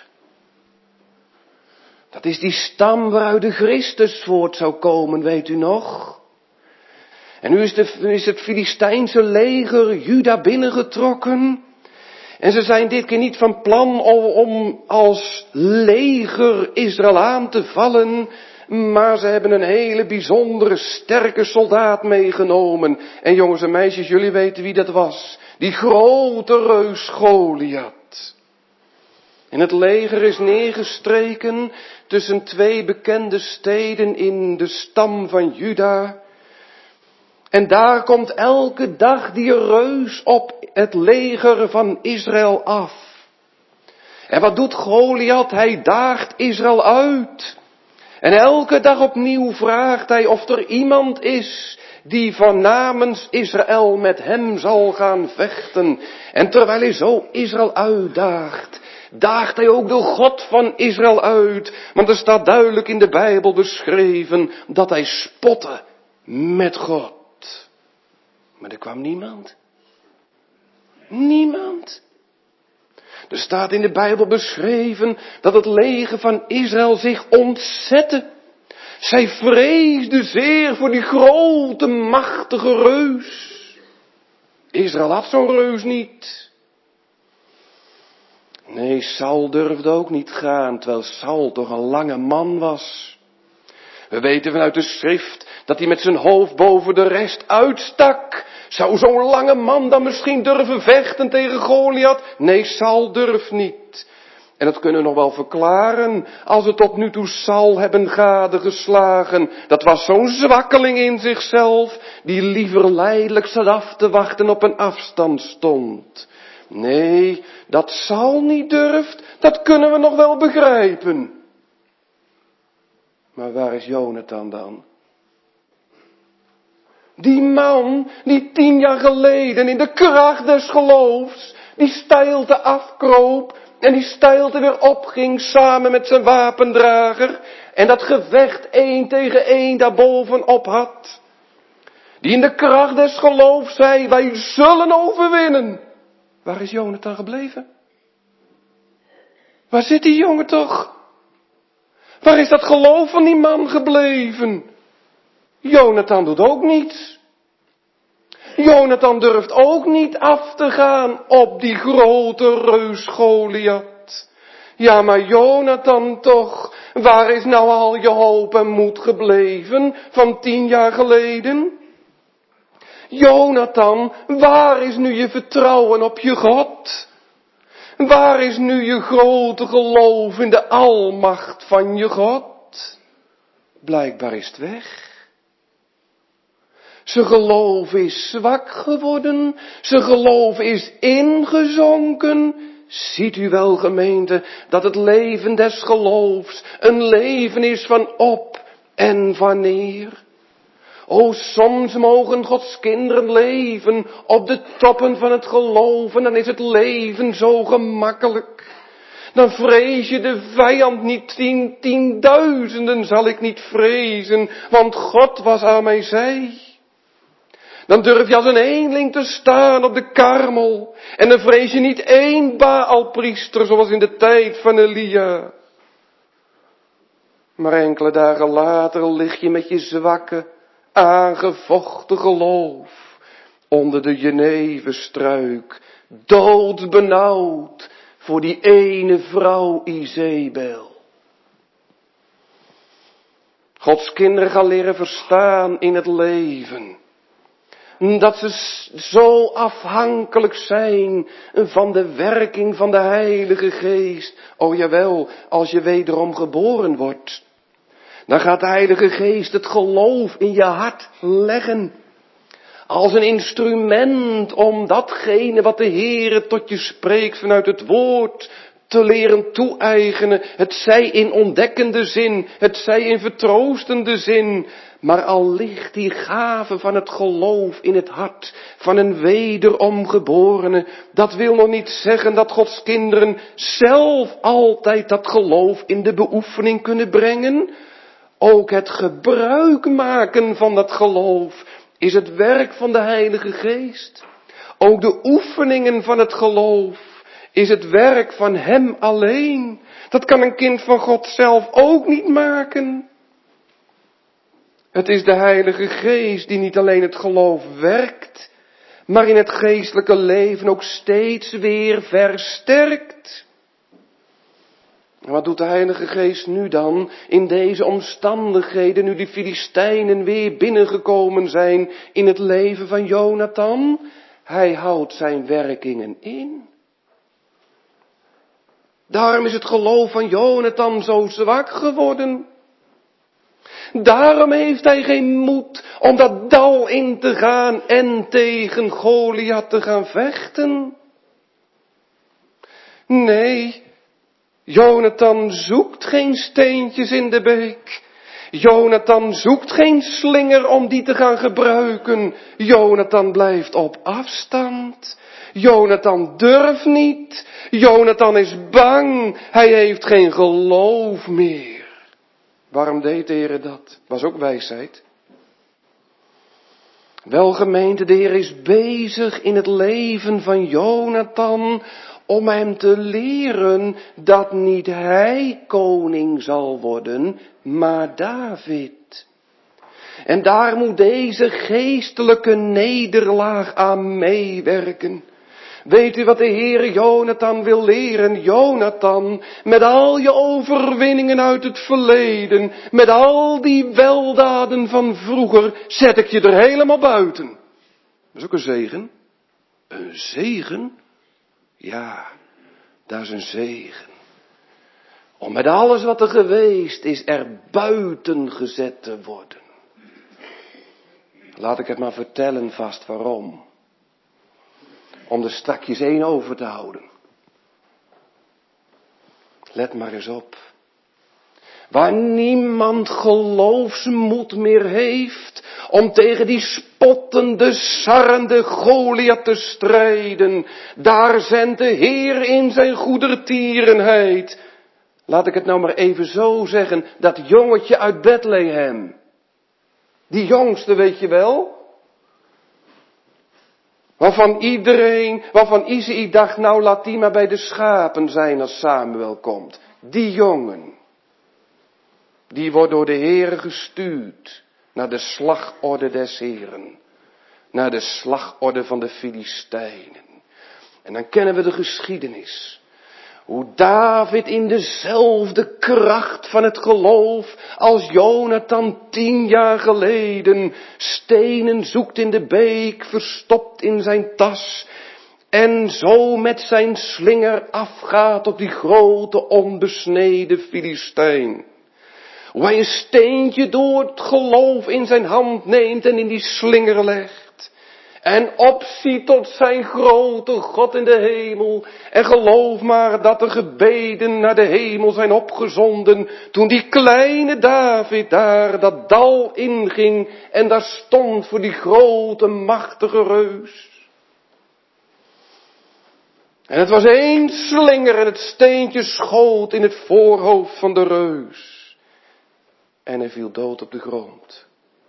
Dat is die stam waaruit de Christus voort zou komen, weet u nog? En nu is, de, nu is het Filistijnse leger Juda binnengetrokken. En ze zijn dit keer niet van plan om, om als leger Israël aan te vallen, maar ze hebben een hele bijzondere sterke soldaat meegenomen. En jongens en meisjes, jullie weten wie dat was. Die grote reus Goliath. En het leger is neergestreken tussen twee bekende steden in de stam van Juda. En daar komt elke dag die reus op het leger van Israël af. En wat doet Goliath? Hij daagt Israël uit. En elke dag opnieuw vraagt hij of er iemand is die van namens Israël met hem zal gaan vechten. En terwijl hij zo Israël uitdaagt, daagt hij ook de God van Israël uit. Want er staat duidelijk in de Bijbel beschreven dat hij spotte met God. Maar er kwam niemand. Niemand. Er staat in de Bijbel beschreven dat het leger van Israël zich ontzette. Zij vreesden zeer voor die grote, machtige reus. Israël had zo'n reus niet. Nee, Saul durfde ook niet gaan, terwijl Saul toch een lange man was. We weten vanuit de schrift dat hij met zijn hoofd boven de rest uitstak. Zou zo'n lange man dan misschien durven vechten tegen Goliath? Nee, Saul durft niet. En dat kunnen we nog wel verklaren als we tot nu toe Saul hebben gadegeslagen. Dat was zo'n zwakkeling in zichzelf die liever lijdelijk zat af te wachten op een afstand stond. Nee, dat Saul niet durft, dat kunnen we nog wel begrijpen. Maar waar is Jonathan dan? Die man die tien jaar geleden in de kracht des geloofs die steilte afkroop en die steilte weer opging samen met zijn wapendrager en dat gevecht één tegen één daarbovenop had. Die in de kracht des geloofs zei, wij zullen overwinnen. Waar is Jonathan gebleven? Waar zit die jongen toch? Waar is dat geloof van die man gebleven? Jonathan doet ook niets. Jonathan durft ook niet af te gaan op die grote reus Goliath. Ja, maar Jonathan toch, waar is nou al je hoop en moed gebleven van tien jaar geleden? Jonathan, waar is nu je vertrouwen op je God? Waar is nu je grote geloof in de almacht van je God? Blijkbaar is het weg. Zijn geloof is zwak geworden. Zijn geloof is ingezonken. Ziet u wel, gemeente, dat het leven des geloofs een leven is van op en van neer. O, soms mogen Gods kinderen leven op de toppen van het geloof en dan is het leven zo gemakkelijk. Dan vrees je de vijand niet, tien, tienduizenden zal ik niet vrezen, want God was aan mijn zij. Dan durf je als een eenling te staan op de Karmel. En dan vrees je niet één Baalpriester zoals in de tijd van Elia. Maar enkele dagen later lig je met je zwakke, aangevochten geloof onder de jeneverstruik, doodbenauwd voor die ene vrouw Izebel. Gods kinderen gaan leren verstaan in het leven. Dat ze zo afhankelijk zijn van de werking van de Heilige Geest. O jawel, als je wederom geboren wordt. Dan gaat de Heilige Geest het geloof in je hart leggen. Als een instrument om datgene wat de Heere tot je spreekt vanuit het woord te leren toe-eigenen. Het zij in ontdekkende zin, het zij in vertroostende zin. Maar al ligt die gave van het geloof in het hart van een wederom geborene, dat wil nog niet zeggen dat Gods kinderen zelf altijd dat geloof in de beoefening kunnen brengen. Ook het gebruik maken van dat geloof is het werk van de Heilige Geest. Ook de oefeningen van het geloof is het werk van Hem alleen. Dat kan een kind van God zelf ook niet maken. Het is de Heilige Geest die niet alleen het geloof werkt, maar in het geestelijke leven ook steeds weer versterkt. En wat doet de Heilige Geest nu dan in deze omstandigheden, nu die Filistijnen weer binnengekomen zijn in het leven van Jonathan? Hij houdt zijn werkingen in. Daarom is het geloof van Jonathan zo zwak geworden. Daarom heeft hij geen moed om dat dal in te gaan en tegen Goliath te gaan vechten. Nee, Jonathan zoekt geen steentjes in de beek. Jonathan zoekt geen slinger om die te gaan gebruiken. Jonathan blijft op afstand. Jonathan durft niet. Jonathan is bang. Hij heeft geen geloof meer. Waarom deed de Heer dat? Was ook wijsheid. Wel gemeente, de Heer is bezig in het leven van Jonathan om hem te leren dat niet hij koning zal worden, maar David. En daar moet deze geestelijke nederlaag aan meewerken. Weet u wat de Heer Jonathan wil leren? Jonathan, met al je overwinningen uit het verleden, met al die weldaden van vroeger, zet ik je er helemaal buiten. Dat is ook een zegen. Een zegen? Ja, dat is een zegen. Om met alles wat er geweest is, er buiten gezet te worden. Laat ik het maar vertellen vast waarom. Om er strakjes één over te houden. Let maar eens op. Waar niemand geloofsmoed meer heeft om tegen die spottende, sarrende Goliath te strijden, daar zendt de Heer in zijn goedertierenheid. Laat ik het nou maar even zo zeggen, dat jongetje uit Bethlehem. Die jongste, weet je wel? Waarvan iedereen, waarvan Isaïe dacht, nou laat die maar bij de schapen zijn als Samuel komt. Die jongen, die wordt door de Heere gestuurd naar de slagorde des Heeren. Naar de slagorde van de Filistijnen. En dan kennen we de geschiedenis. Hoe David in dezelfde kracht van het geloof als Jonathan tien jaar geleden stenen zoekt in de beek, verstopt in zijn tas. En zo met zijn slinger afgaat op die grote onbesneden Filistijn. Hoe hij een steentje door het geloof in zijn hand neemt en in die slinger legt. En opziet tot zijn grote God in de hemel. En geloof maar dat er gebeden naar de hemel zijn opgezonden. Toen die kleine David daar dat dal inging. En daar stond voor die grote machtige reus. En het was één slinger en het steentje schoot in het voorhoofd van de reus. En hij viel dood op de grond.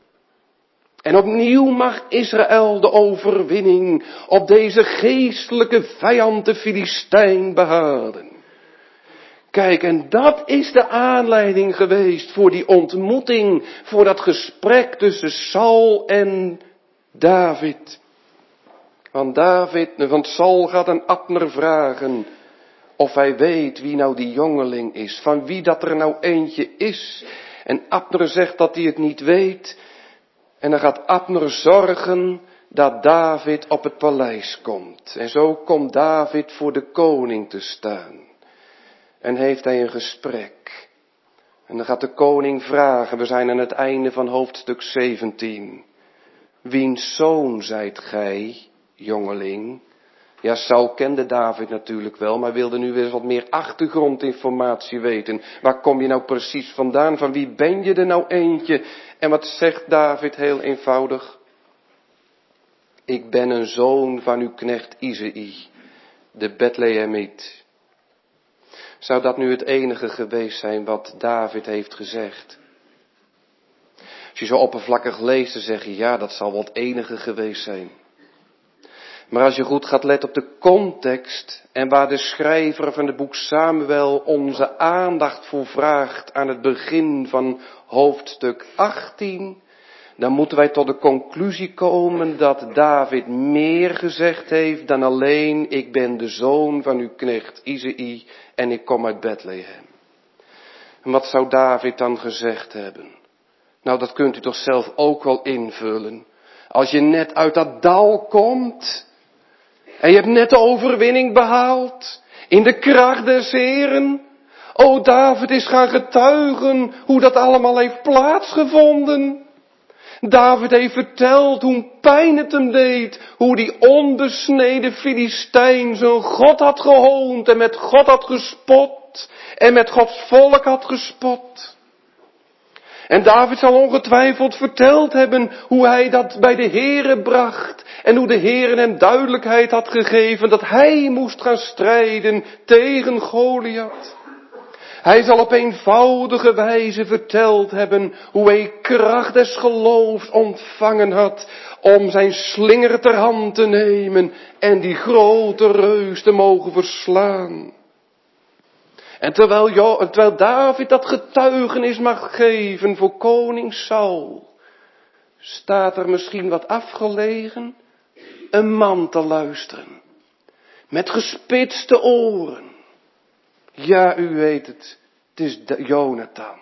En opnieuw mag Israël de overwinning op deze geestelijke vijand, de Filistijn, behalen. Kijk, en dat is de aanleiding geweest voor die ontmoeting, voor dat gesprek tussen Saul en David. Want David, want Saul gaat aan Abner vragen of hij weet wie nou die jongeling is, van wie dat er nou eentje is. En Abner zegt dat hij het niet weet. En dan gaat Abner zorgen dat David op het paleis komt. En zo komt David voor de koning te staan. En heeft hij een gesprek. En dan gaat de koning vragen, we zijn aan het einde van hoofdstuk zeventien. Wiens zoon zijt gij, jongeling? Ja, Saul kende David natuurlijk wel, maar wilde nu weer eens wat meer achtergrondinformatie weten. Waar kom je nou precies vandaan? Van wie ben je er nou eentje? En wat zegt David heel eenvoudig? Ik ben een zoon van uw knecht Izei, de Bethlehemiet. Zou dat nu het enige geweest zijn wat David heeft gezegd? Als je zo oppervlakkig leest, dan zeg je, ja, dat zal wel het enige geweest zijn. Maar als je goed gaat letten op de context en waar de schrijver van het boek Samuel onze aandacht voor vraagt aan het begin van hoofdstuk achttien, dan moeten wij tot de conclusie komen dat David meer gezegd heeft dan alleen ik ben de zoon van uw knecht Izei en ik kom uit Bethlehem. En wat zou David dan gezegd hebben? Nou, dat kunt u toch zelf ook wel invullen. Als je net uit dat dal komt en je hebt net de overwinning behaald in de kracht des Heren. O, David is gaan getuigen hoe dat allemaal heeft plaatsgevonden. David heeft verteld hoe pijn het hem deed, hoe die onbesneden Filistijn zijn God had gehoond en met God had gespot en met Gods volk had gespot. En David zal ongetwijfeld verteld hebben hoe hij dat bij de Heere bracht en hoe de Heere hem duidelijkheid had gegeven dat hij moest gaan strijden tegen Goliath. Hij zal op eenvoudige wijze verteld hebben hoe hij kracht des geloofs ontvangen had om zijn slinger ter hand te nemen en die grote reus te mogen verslaan. En terwijl, jo, terwijl David dat getuigenis mag geven voor koning Saul, staat er misschien wat afgelegen een man te luisteren, met gespitste oren. Ja, u weet het, het is Jonathan.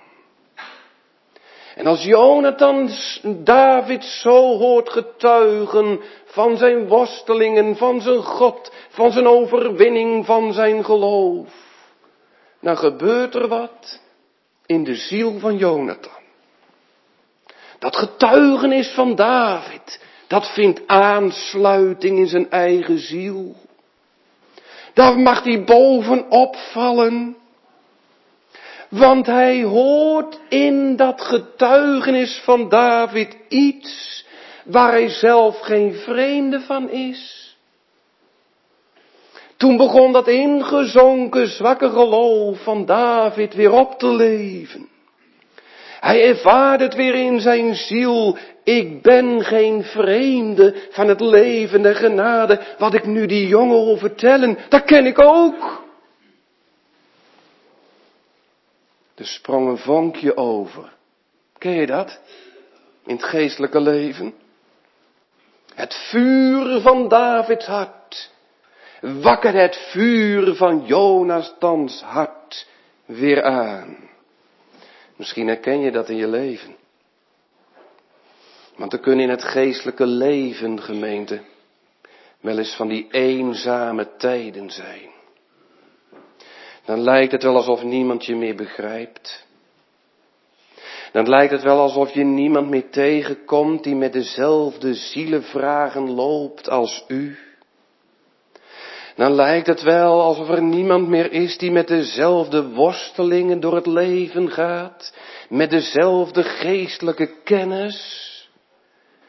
En als Jonathan David zo hoort getuigen van zijn worstelingen, van zijn God, van zijn overwinning, van zijn geloof, dan gebeurt er wat in de ziel van Jonathan. Dat getuigenis van David, dat vindt aansluiting in zijn eigen ziel. Daar mag hij bovenop vallen. Want hij hoort in dat getuigenis van David iets waar hij zelf geen vreemde van is. Toen begon dat ingezonken zwakke geloof van David weer op te leven. Hij ervaarde het weer in zijn ziel. Ik ben geen vreemde van het leven der genade. Wat ik nu die jongen wil vertellen, dat ken ik ook. Er sprong een vonkje over. Ken je dat? In het geestelijke leven. Het vuur van Davids hart wakkert het vuur van Jonathans hart weer aan. Misschien herken je dat in je leven. Want er kunnen in het geestelijke leven, gemeente, wel eens van die eenzame tijden zijn. Dan lijkt het wel alsof niemand je meer begrijpt. Dan lijkt het wel alsof je niemand meer tegenkomt die met dezelfde zielenvragen loopt als u. Dan lijkt het wel alsof er niemand meer is die met dezelfde worstelingen door het leven gaat, met dezelfde geestelijke kennis.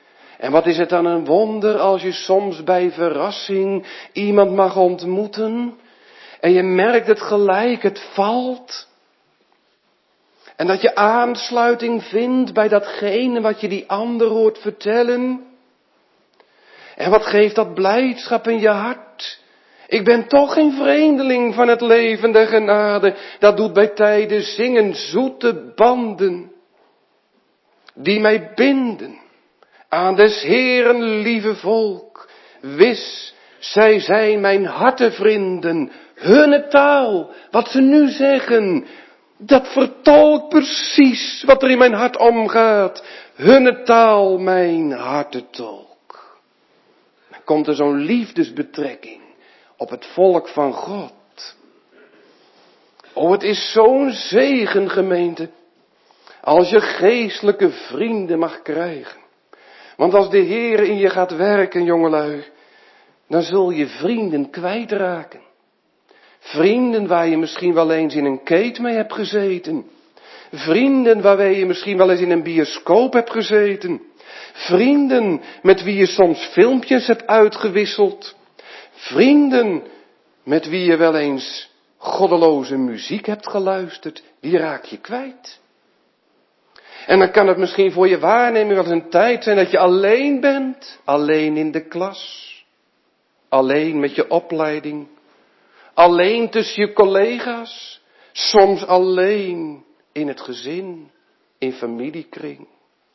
En wat is het dan een wonder als je soms bij verrassing iemand mag ontmoeten en je merkt het gelijk, het valt. En dat je aansluiting vindt bij datgene wat je die ander hoort vertellen. En wat geeft dat blijdschap in je hart? Ik ben toch geen vreemdeling van het leven der genade. Dat doet bij tijden zingen zoete banden. Die mij binden aan des Heeren lieve volk. Wis, zij zijn mijn hartevrienden. Hunne taal, wat ze nu zeggen, dat vertolkt precies wat er in mijn hart omgaat. Hunne taal, mijn hartentolk. Dan komt er zo'n liefdesbetrekking op het volk van God. Oh, het is zo'n zegen, gemeente, als je geestelijke vrienden mag krijgen. Want als de Heer in je gaat werken, jongelui, dan zul je vrienden kwijtraken. Vrienden waar je misschien wel eens in een keet mee hebt gezeten. Vrienden waarmee je misschien wel eens in een bioscoop hebt gezeten. Vrienden met wie je soms filmpjes hebt uitgewisseld. Vrienden met wie je wel eens goddeloze muziek hebt geluisterd. Die raak je kwijt. En dan kan het misschien voor je waarneming wel eens een tijd zijn dat je alleen bent. Alleen in de klas. Alleen met je opleiding. Alleen tussen je collega's. Soms alleen in het gezin. In familiekring.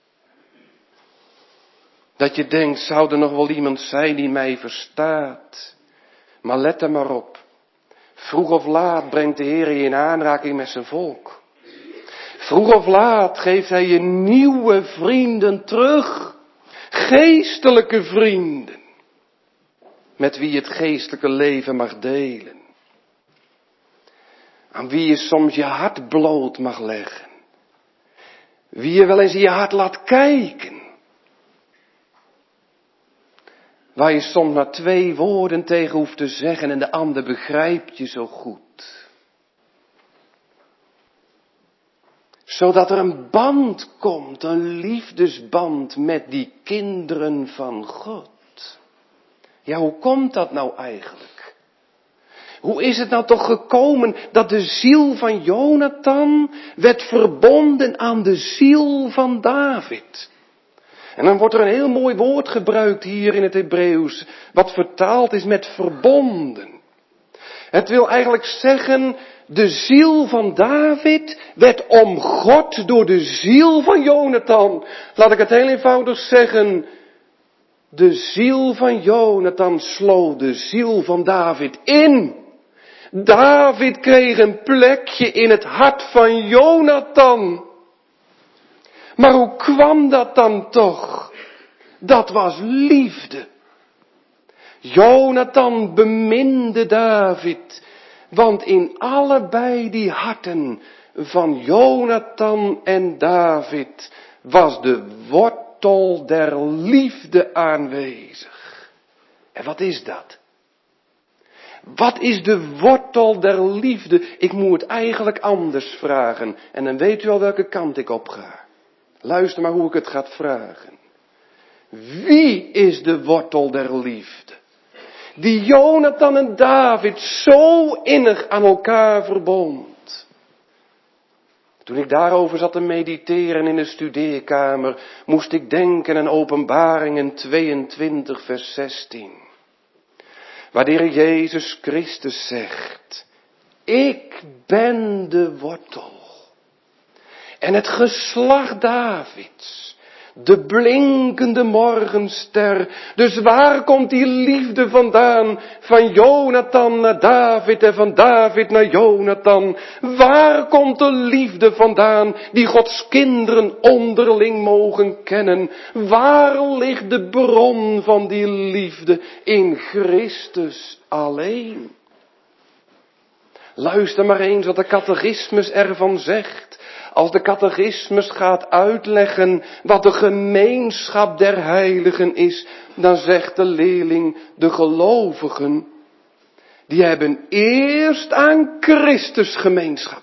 Dat je denkt, zou er nog wel iemand zijn die mij verstaat. Maar let er maar op. Vroeg of laat brengt de Heer je in aanraking met zijn volk. Vroeg of laat geeft hij je nieuwe vrienden terug. Geestelijke vrienden. Met wie je het geestelijke leven mag delen. Aan wie je soms je hart bloot mag leggen. Wie je wel eens in je hart laat kijken. Waar je soms maar twee woorden tegen hoeft te zeggen en de ander begrijpt je zo goed. Zodat er een band komt, een liefdesband met die kinderen van God. Ja, hoe komt dat nou eigenlijk? Hoe is het nou toch gekomen dat de ziel van Jonathan werd verbonden aan de ziel van David? En dan wordt er een heel mooi woord gebruikt hier in het Hebreeuws, wat vertaald is met verbonden. Het wil eigenlijk zeggen, de ziel van David werd omgord door de ziel van Jonathan. Laat ik het heel eenvoudig zeggen, de ziel van Jonathan sloot de ziel van David in. David kreeg een plekje in het hart van Jonathan. Maar hoe kwam dat dan toch? Dat was liefde. Jonathan beminde David, want in allebei die harten van Jonathan en David was de wortel der liefde aanwezig. En wat is dat? Wat is de wortel der liefde? Ik moet het eigenlijk anders vragen. En dan weet u al welke kant ik op ga. Luister maar hoe ik het ga vragen. Wie is de wortel der liefde? Die Jonathan en David zo innig aan elkaar verbond. Toen ik daarover zat te mediteren in de studeerkamer, moest ik denken aan Openbaringen tweeëntwintig vers zestien. Waar de Heer Jezus Christus zegt, ik ben de wortel. En het geslacht Davids, de blinkende morgenster. Dus waar komt die liefde vandaan? Van Jonathan naar David en van David naar Jonathan. Waar komt de liefde vandaan die Gods kinderen onderling mogen kennen? Waar ligt de bron van die liefde? In Christus alleen. Luister maar eens wat de catechismus ervan zegt. Als de catechismus gaat uitleggen wat de gemeenschap der heiligen is, dan zegt de leerling, de gelovigen, die hebben eerst aan Christus gemeenschap.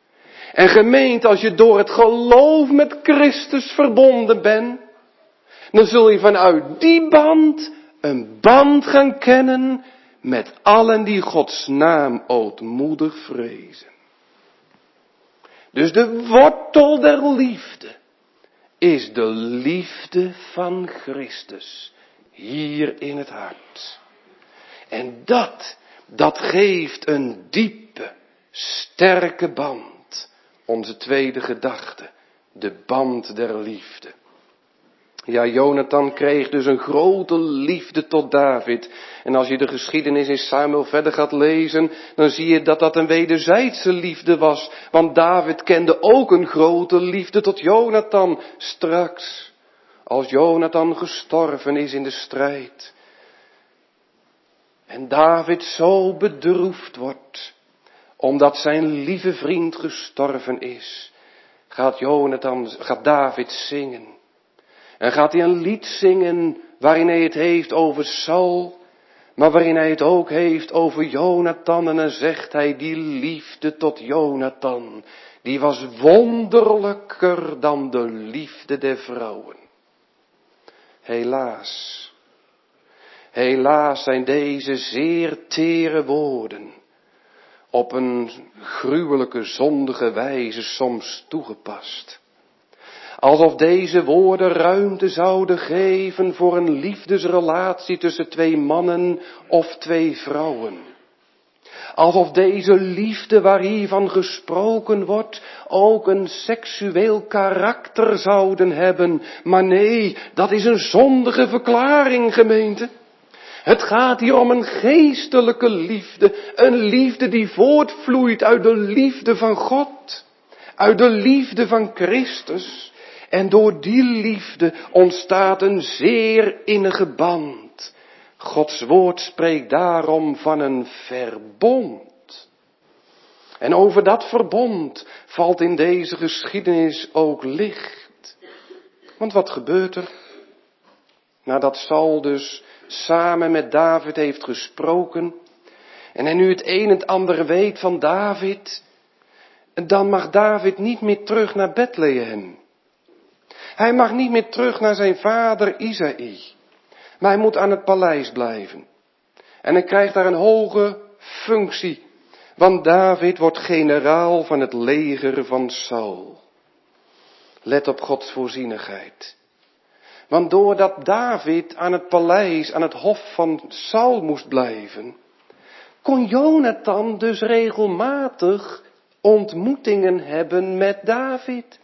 En gemeente, als je door het geloof met Christus verbonden bent, Dan zul je vanuit die band een band gaan kennen met allen die Gods naam ootmoedig vrezen. Dus de wortel der liefde is de liefde van Christus hier in het hart. En dat, dat geeft een diepe, sterke band. Onze tweede gedachte, de band der liefde. Ja, Jonathan kreeg dus een grote liefde tot David. En als je de geschiedenis in Samuel verder gaat lezen, dan zie je dat dat een wederzijdse liefde was. Want David kende ook een grote liefde tot Jonathan straks. Als Jonathan gestorven is in de strijd. En David zo bedroefd wordt, omdat zijn lieve vriend gestorven is, gaat Jonathan, gaat David zingen. En gaat hij een lied zingen waarin hij het heeft over Saul, maar waarin hij het ook heeft over Jonathan. En dan zegt hij, die liefde tot Jonathan, die was wonderlijker dan de liefde der vrouwen. Helaas, helaas zijn deze zeer tere woorden op een gruwelijke, zondige wijze soms toegepast. Alsof deze woorden ruimte zouden geven voor een liefdesrelatie tussen twee mannen of twee vrouwen. Alsof deze liefde waar hiervan gesproken wordt ook een seksueel karakter zouden hebben. Maar nee, dat is een zondige verklaring, gemeente. Het gaat hier om een geestelijke liefde. Een liefde die voortvloeit uit de liefde van God. Uit de liefde van Christus. En door die liefde ontstaat een zeer innige band. Gods woord spreekt daarom van een verbond. En over dat verbond valt in deze geschiedenis ook licht. Want wat gebeurt er? Nadat Saul dus samen met David heeft gesproken en hij nu het een en het ander weet van David, dan mag David niet meer terug naar Bethlehem. Hij mag niet meer terug naar zijn vader Isaï, maar hij moet aan het paleis blijven. En hij krijgt daar een hoge functie, want David wordt generaal van het leger van Saul. Let op Gods voorzienigheid. Want doordat David aan het paleis, aan het hof van Saul moest blijven, kon Jonathan dus regelmatig ontmoetingen hebben met David.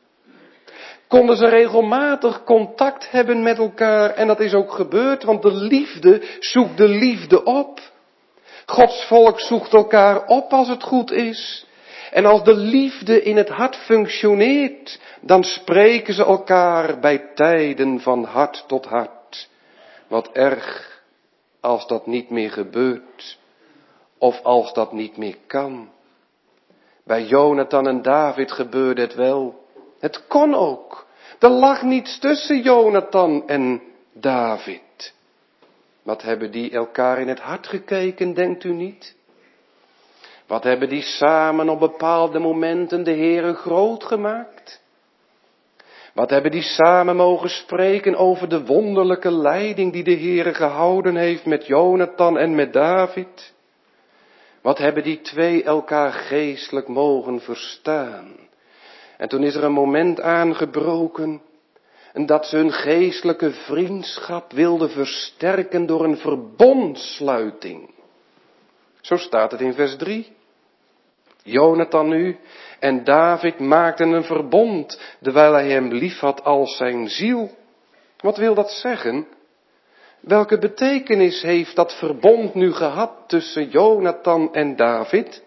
Konden ze regelmatig contact hebben met elkaar en dat is ook gebeurd, want de liefde zoekt de liefde op. Gods volk zoekt elkaar op als het goed is. En als de liefde in het hart functioneert, dan spreken ze elkaar bij tijden van hart tot hart. Wat erg als dat niet meer gebeurt, of als dat niet meer kan. Bij Jonathan en David gebeurde het wel. Het kon ook. Er lag niets tussen Jonathan en David. Wat hebben die elkaar in het hart gekeken, denkt u niet? Wat hebben die samen op bepaalde momenten de Heere groot gemaakt? Wat hebben die samen mogen spreken over de wonderlijke leiding die de Heere gehouden heeft met Jonathan en met David? Wat hebben die twee elkaar geestelijk mogen verstaan? En toen is er een moment aangebroken en dat ze hun geestelijke vriendschap wilden versterken door een verbondsluiting. Zo staat het in vers drie. Jonathan nu en David maakten een verbond, terwijl hij hem liefhad als zijn ziel. Wat wil dat zeggen? Welke betekenis heeft dat verbond nu gehad tussen Jonathan en David?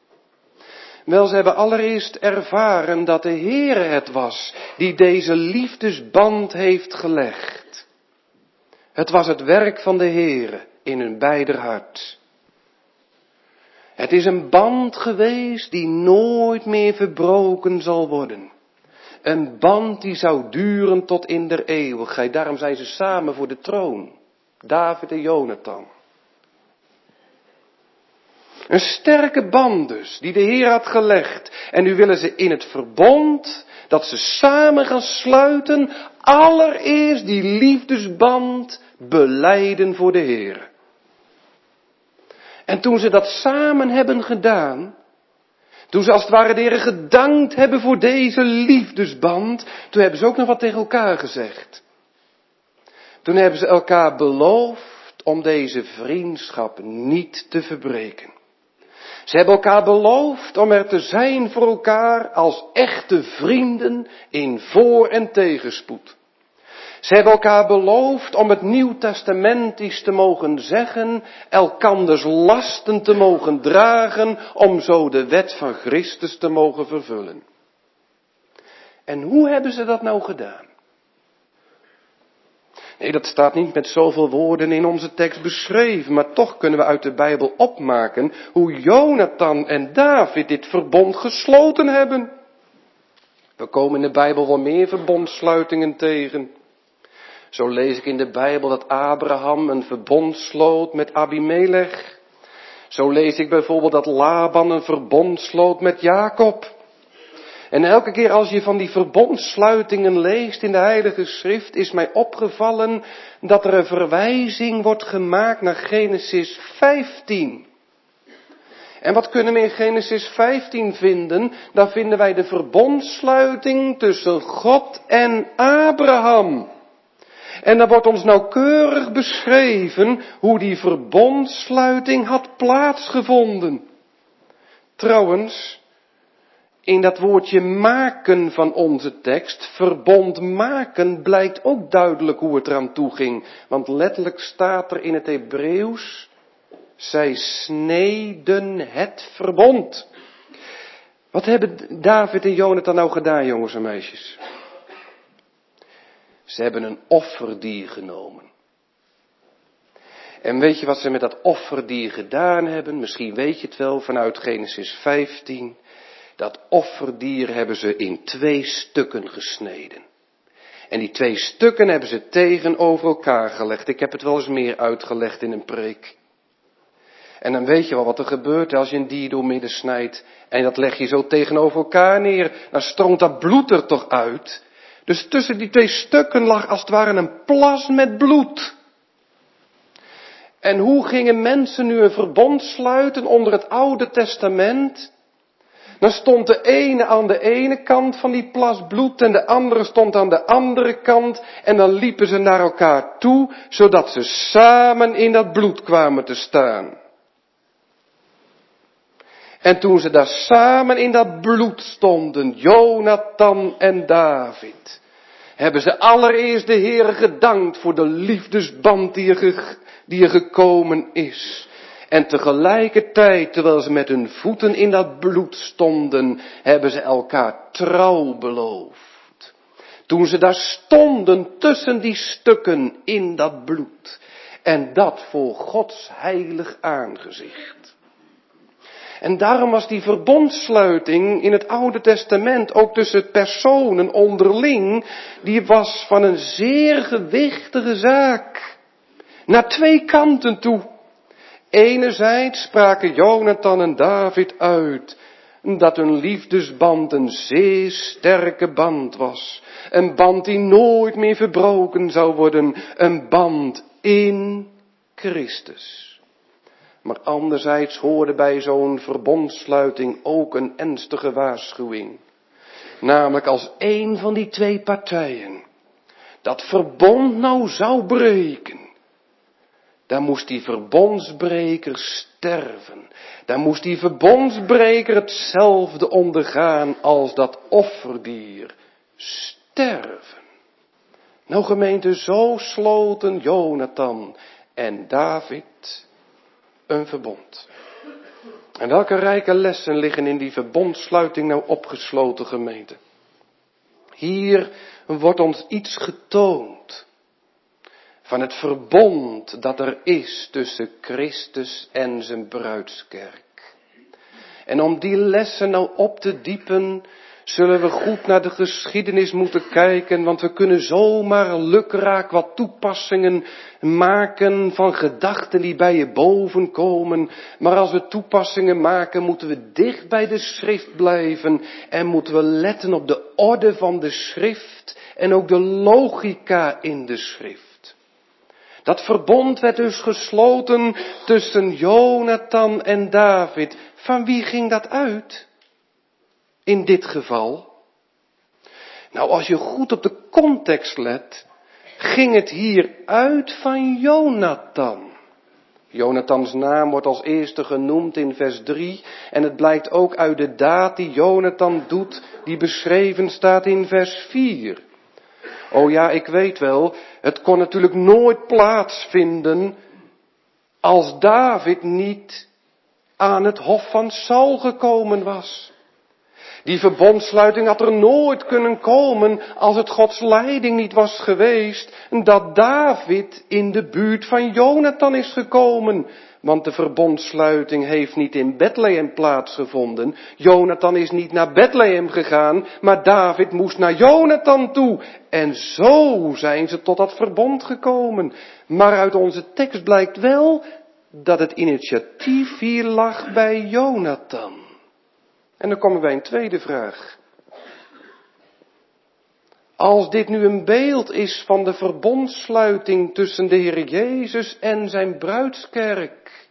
Wel, ze hebben allereerst ervaren dat de Heere het was die deze liefdesband heeft gelegd. Het was het werk van de Heere in hun beider hart. Het is een band geweest die nooit meer verbroken zal worden. Een band die zou duren tot in der eeuwigheid. Daarom zijn ze samen voor de troon. David en Jonathan. Een sterke band dus, die de Heer had gelegd. En nu willen ze in het verbond dat ze samen gaan sluiten, allereerst die liefdesband belijden voor de Heer. En toen ze dat samen hebben gedaan, toen ze als het ware de Heer gedankt hebben voor deze liefdesband, toen hebben ze ook nog wat tegen elkaar gezegd. Toen hebben ze elkaar beloofd om deze vriendschap niet te verbreken. Ze hebben elkaar beloofd om er te zijn voor elkaar als echte vrienden in voor- en tegenspoed. Ze hebben elkaar beloofd om het Nieuw Testamentisch te mogen zeggen, elkanders lasten te mogen dragen, om zo de wet van Christus te mogen vervullen. En hoe hebben ze dat nou gedaan? Nee, dat staat niet met zoveel woorden in onze tekst beschreven, maar toch kunnen we uit de Bijbel opmaken hoe Jonathan en David dit verbond gesloten hebben. We komen in de Bijbel wel meer verbondsluitingen tegen. Zo lees ik in de Bijbel dat Abraham een verbond sloot met Abimelech. Zo lees ik bijvoorbeeld dat Laban een verbond sloot met Jacob. En elke keer als je van die verbondsluitingen leest in de Heilige Schrift, is mij opgevallen dat er een verwijzing wordt gemaakt naar Genesis vijftien. En wat kunnen we in Genesis vijftien vinden? Daar vinden wij de verbondsluiting tussen God en Abraham. En dan wordt ons nauwkeurig beschreven hoe die verbondsluiting had plaatsgevonden. Trouwens, in dat woordje maken van onze tekst, verbond maken, blijkt ook duidelijk hoe het eraan toe ging. Want letterlijk staat er in het Hebreeuws, zij sneden het verbond. Wat hebben David en Jonathan nou gedaan, jongens en meisjes? Ze hebben een offerdier genomen. En weet je wat ze met dat offerdier gedaan hebben? Misschien weet je het wel vanuit Genesis vijftien. Dat offerdier hebben ze in twee stukken gesneden. En die twee stukken hebben ze tegenover elkaar gelegd. Ik heb het wel eens meer uitgelegd in een preek. En dan weet je wel wat er gebeurt als je een dier doormidden snijdt. En dat leg je zo tegenover elkaar neer. Dan stroomt dat bloed er toch uit. Dus tussen die twee stukken lag als het ware een plas met bloed. En hoe gingen mensen nu een verbond sluiten onder het Oude Testament? Dan stond de ene aan de ene kant van die plas bloed en de andere stond aan de andere kant. En dan liepen ze naar elkaar toe, zodat ze samen in dat bloed kwamen te staan. En toen ze daar samen in dat bloed stonden, Jonathan en David, hebben ze allereerst de Heere gedankt voor de liefdesband die er, ge, die er gekomen is. En tegelijkertijd, terwijl ze met hun voeten in dat bloed stonden, hebben ze elkaar trouw beloofd. Toen ze daar stonden tussen die stukken in dat bloed. En dat voor Gods heilig aangezicht. En daarom was die verbondsluiting in het Oude Testament, ook tussen personen onderling, die was van een zeer gewichtige zaak. Naar twee kanten toe. Enerzijds spraken Jonathan en David uit dat hun liefdesband een zeer sterke band was. Een band die nooit meer verbroken zou worden. Een band in Christus. Maar anderzijds hoorde bij zo'n verbondsluiting ook een ernstige waarschuwing. Namelijk als een van die twee partijen dat verbond nou zou breken. Dan moest die verbondsbreker sterven. Dan moest die verbondsbreker hetzelfde ondergaan als dat offerdier. Sterven. Nou gemeente, zo sloten Jonathan en David een verbond. En welke rijke lessen liggen in die verbondsluiting nou opgesloten, gemeente? Hier wordt ons iets getoond van het verbond dat er is tussen Christus en zijn bruidskerk. En om die lessen nou op te diepen, zullen we goed naar de geschiedenis moeten kijken, want we kunnen zomaar lukraak wat toepassingen maken van gedachten die bij je boven komen. Maar als we toepassingen maken, moeten we dicht bij de schrift blijven en moeten we letten op de orde van de schrift en ook de logica in de schrift. Dat verbond werd dus gesloten tussen Jonathan en David. Van wie ging dat uit? In dit geval? Nou, als je goed op de context let, ging het hier uit van Jonathan. Jonathans naam wordt als eerste genoemd in vers drie en het blijkt ook uit de daad die Jonathan doet, die beschreven staat in vers vier. Oh ja, ik weet wel, het kon natuurlijk nooit plaatsvinden als David niet aan het hof van Saul gekomen was. Die verbondsluiting had er nooit kunnen komen als het Gods leiding niet was geweest dat David in de buurt van Jonathan is gekomen. Want de verbondsluiting heeft niet in Bethlehem plaatsgevonden. Jonathan is niet naar Bethlehem gegaan, maar David moest naar Jonathan toe. En zo zijn ze tot dat verbond gekomen. Maar uit onze tekst blijkt wel dat het initiatief hier lag bij Jonathan. En dan komen we bij een tweede vraag. Als dit nu een beeld is van de verbondsluiting tussen de Heer Jezus en zijn bruidskerk,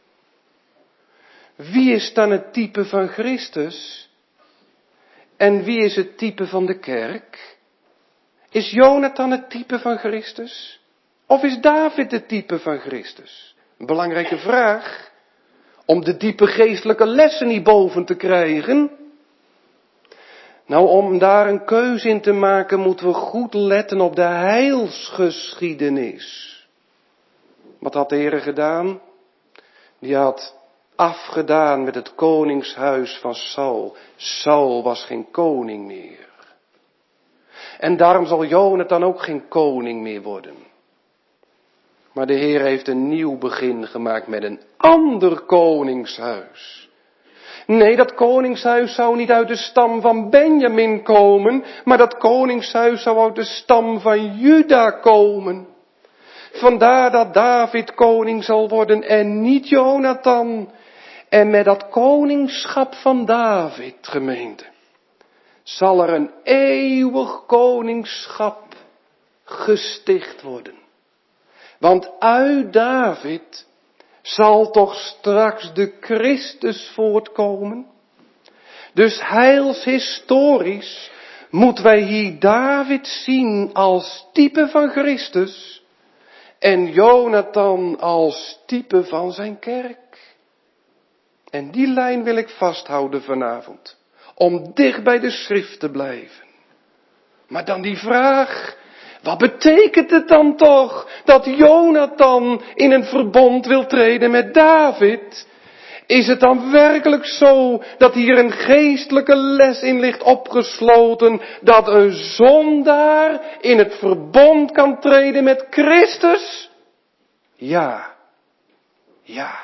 wie is dan het type van Christus? En wie is het type van de kerk? Is Jonathan het type van Christus? Of is David het type van Christus? Een belangrijke vraag. Om de diepe geestelijke lessen hierboven te krijgen. Nou, om daar een keuze in te maken, moeten we goed letten op de heilsgeschiedenis. Wat had de Heer gedaan? Die had afgedaan met het koningshuis van Saul. Saul was geen koning meer. En daarom zal Jonathan ook geen koning meer worden. Maar de Heer heeft een nieuw begin gemaakt met een ander koningshuis. Nee, dat koningshuis zou niet uit de stam van Benjamin komen, maar dat koningshuis zou uit de stam van Juda komen. Vandaar dat David koning zal worden en niet Jonathan. En met dat koningschap van David, gemeente, zal er een eeuwig koningschap gesticht worden. Want uit David zal toch straks de Christus voortkomen. Dus heilshistorisch moeten wij hier David zien als type van Christus en Jonathan als type van zijn kerk. En die lijn wil ik vasthouden vanavond, om dicht bij de schrift te blijven. Maar dan die vraag, wat betekent het dan toch dat Jonathan in een verbond wil treden met David? Is het dan werkelijk zo dat hier een geestelijke les in ligt opgesloten, dat een zondaar in het verbond kan treden met Christus? Ja, ja.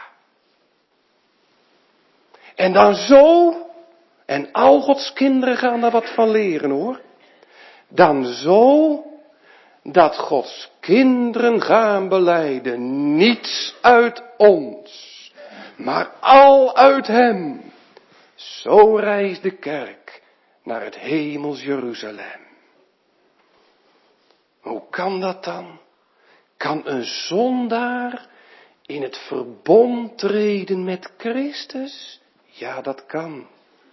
En dan zo, en al Gods kinderen gaan daar wat van leren hoor, dan zo dat Gods kinderen gaan belijden, niets uit ons, maar al uit hem. Zo reist de kerk naar het hemels Jeruzalem. Hoe kan dat dan? Kan een zondaar in het verbond treden met Christus? Ja, dat kan.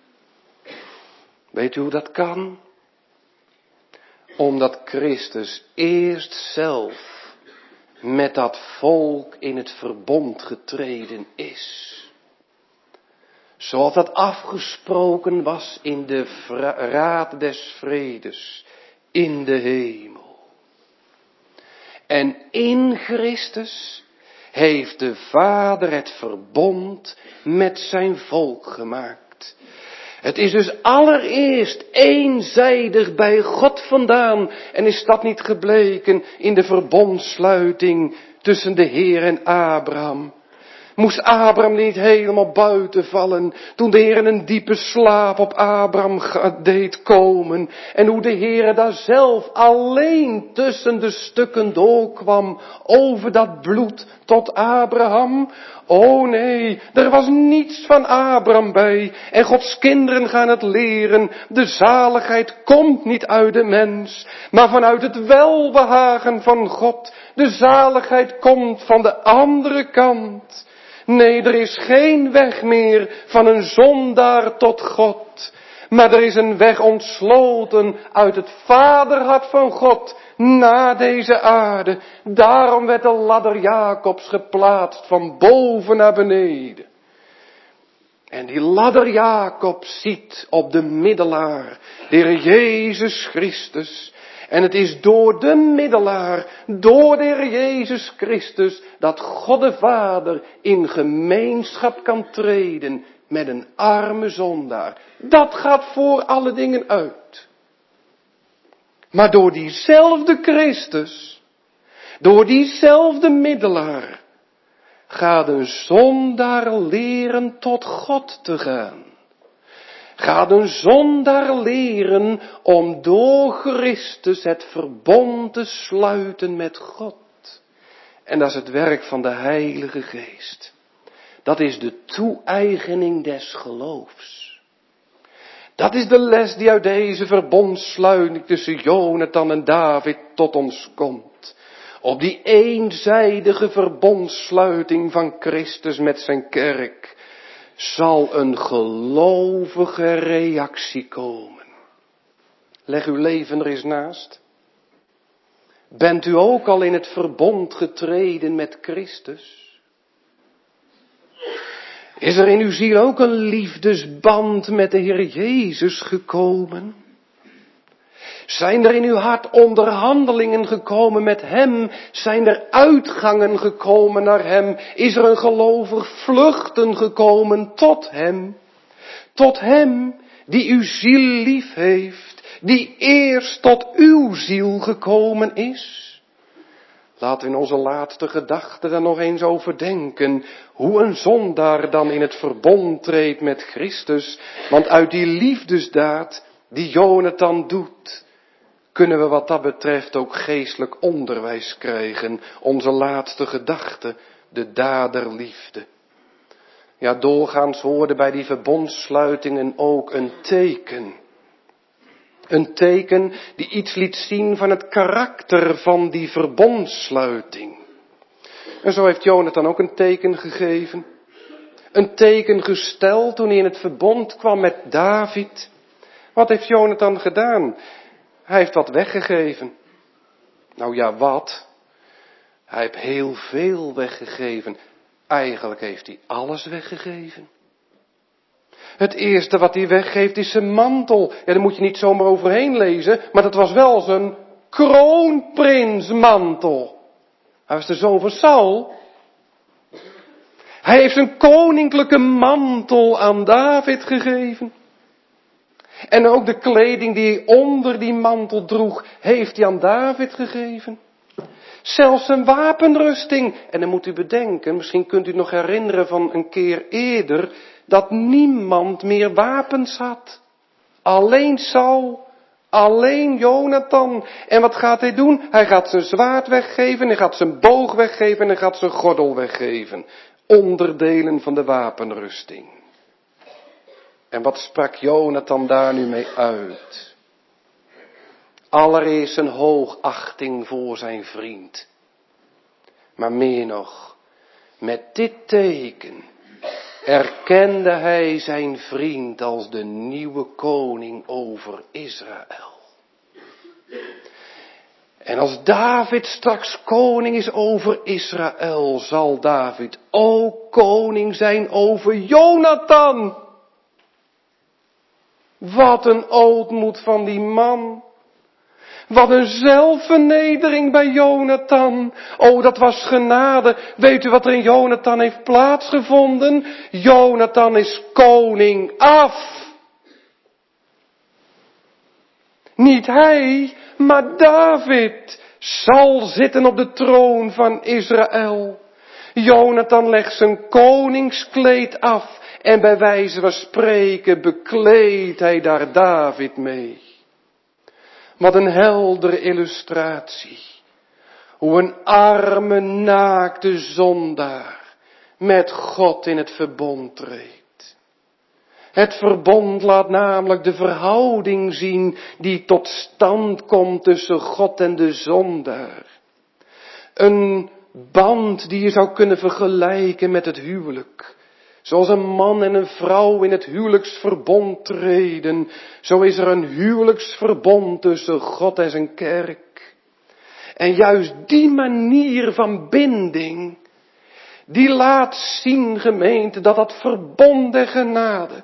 Weet u hoe dat kan? Omdat Christus eerst zelf met dat volk in het verbond getreden is. Zoals dat afgesproken was in de raad des vredes in de hemel. En in Christus heeft de Vader het verbond met zijn volk gemaakt. Het is dus allereerst eenzijdig bij God vandaan en is dat niet gebleken in de verbondsluiting tussen de Heer en Abraham. Moest Abraham niet helemaal buiten vallen toen de Heer een diepe slaap op Abraham deed komen en hoe de Heer daar zelf alleen tussen de stukken doorkwam over dat bloed tot Abraham? Oh nee, er was niets van Abraham bij en Gods kinderen gaan het leren. De zaligheid komt niet uit de mens, maar vanuit het welbehagen van God. De zaligheid komt van de andere kant. Nee, er is geen weg meer van een zondaar tot God. Maar er is een weg ontsloten uit het vaderhart van God naar deze aarde. Daarom werd de ladder Jacobs geplaatst van boven naar beneden. En die ladder Jacobs ziet op de middelaar, de Heer Jezus Christus. En het is door de middelaar, door de Heer Jezus Christus, dat God de Vader in gemeenschap kan treden met een arme zondaar. Dat gaat voor alle dingen uit. Maar door diezelfde Christus, door diezelfde middelaar, gaat een zondaar leren tot God te gaan. Gaat een zondaar leren om door Christus het verbond te sluiten met God. En dat is het werk van de Heilige Geest. Dat is de toe-eigening des geloofs. Dat is de les die uit deze verbondsluiting tussen Jonathan en David tot ons komt. Op die eenzijdige verbondsluiting van Christus met zijn kerk zal een gelovige reactie komen. Leg uw leven er eens naast. Bent u ook al in het verbond getreden met Christus? Is er in uw ziel ook een liefdesband met de Heer Jezus gekomen? Zijn er in uw hart onderhandelingen gekomen met Hem? Zijn er uitgangen gekomen naar Hem? Is er een gelovig vluchten gekomen tot Hem? Tot Hem die uw ziel lief heeft, die eerst tot uw ziel gekomen is? Laten we in onze laatste gedachten er nog eens over denken, hoe een zondaar dan in het verbond treedt met Christus. Want uit die liefdesdaad die Jonathan doet, kunnen we wat dat betreft ook geestelijk onderwijs krijgen. Onze laatste gedachte, de daderliefde. Ja, doorgaans hoorde bij die verbondssluitingen ook een teken. Een teken die iets liet zien van het karakter van die verbondssluiting. En zo heeft Jonathan ook een teken gegeven. Een teken gesteld toen hij in het verbond kwam met David. Wat heeft Jonathan gedaan? Hij heeft wat weggegeven. Nou ja, wat? Hij heeft heel veel weggegeven. Eigenlijk heeft hij alles weggegeven. Het eerste wat hij weggeeft is zijn mantel. Ja, daar moet je niet zomaar overheen lezen, maar dat was wel zijn kroonprinsmantel. Hij was de zoon van Saul. Hij heeft zijn koninklijke mantel aan David gegeven. En ook de kleding die hij onder die mantel droeg, heeft hij aan David gegeven. Zelfs zijn wapenrusting. En dan moet u bedenken, misschien kunt u nog herinneren van een keer eerder, dat niemand meer wapens had. Alleen Saul, alleen Jonathan. En wat gaat hij doen? Hij gaat zijn zwaard weggeven, hij gaat zijn boog weggeven en hij gaat zijn gordel weggeven. Onderdelen van de wapenrusting. En wat sprak Jonathan daar nu mee uit? Allereerst een hoogachting voor zijn vriend. Maar meer nog, met dit teken erkende hij zijn vriend als de nieuwe koning over Israël. En als David straks koning is over Israël, zal David ook koning zijn over Jonathan. Wat een ootmoed van die man. Wat een zelfvernedering bij Jonathan. Oh, dat was genade. Weet u wat er in Jonathan heeft plaatsgevonden? Jonathan is koning af. Niet hij, maar David zal zitten op de troon van Israël. Jonathan legt zijn koningskleed af en bij wijze van spreken bekleedt hij daar David mee. Wat een heldere illustratie. Hoe een arme, naakte zondaar met God in het verbond treedt. Het verbond laat namelijk de verhouding zien die tot stand komt tussen God en de zondaar. Een band die je zou kunnen vergelijken met het huwelijk. Zoals een man en een vrouw in het huwelijksverbond treden, zo is er een huwelijksverbond tussen God en zijn kerk. En juist die manier van binding, die laat zien, gemeente, dat dat verbond der genade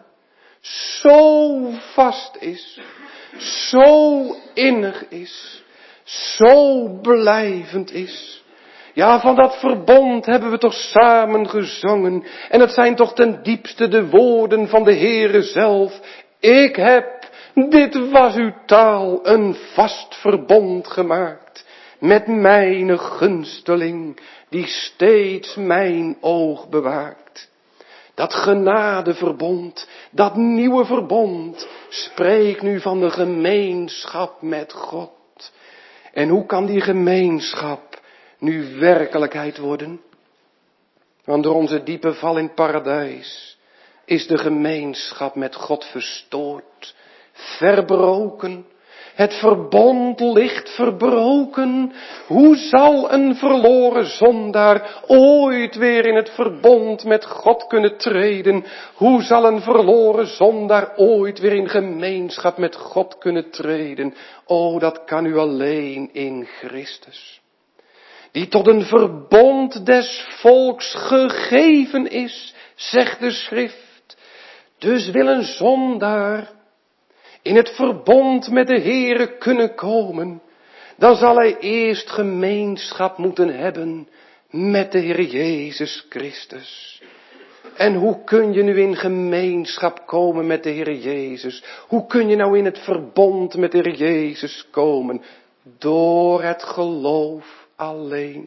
zo vast is, zo innig is, zo blijvend is. Ja, van dat verbond hebben we toch samen gezongen. En het zijn toch ten diepste de woorden van de Heere zelf. Ik heb, dit was uw taal, een vast verbond gemaakt. Met mijn gunsteling, die steeds mijn oog bewaakt. Dat genadeverbond, dat nieuwe verbond, spreekt nu van de gemeenschap met God. En hoe kan die gemeenschap nu werkelijkheid worden? Want door onze diepe val in het paradijs is de gemeenschap met God verstoord, verbroken. Het verbond ligt verbroken. Hoe zal een verloren zondaar ooit weer in het verbond met God kunnen treden? Hoe zal een verloren zondaar ooit weer in gemeenschap met God kunnen treden? O, dat kan u alleen in Christus. Die tot een verbond des volks gegeven is, zegt de schrift. Dus wil een zondaar in het verbond met de Heere kunnen komen, dan zal hij eerst gemeenschap moeten hebben met de Heer Jezus Christus. En hoe kun je nu in gemeenschap komen met de Heer Jezus? Hoe kun je nou in het verbond met de Heer Jezus komen? Door het geloof alleen.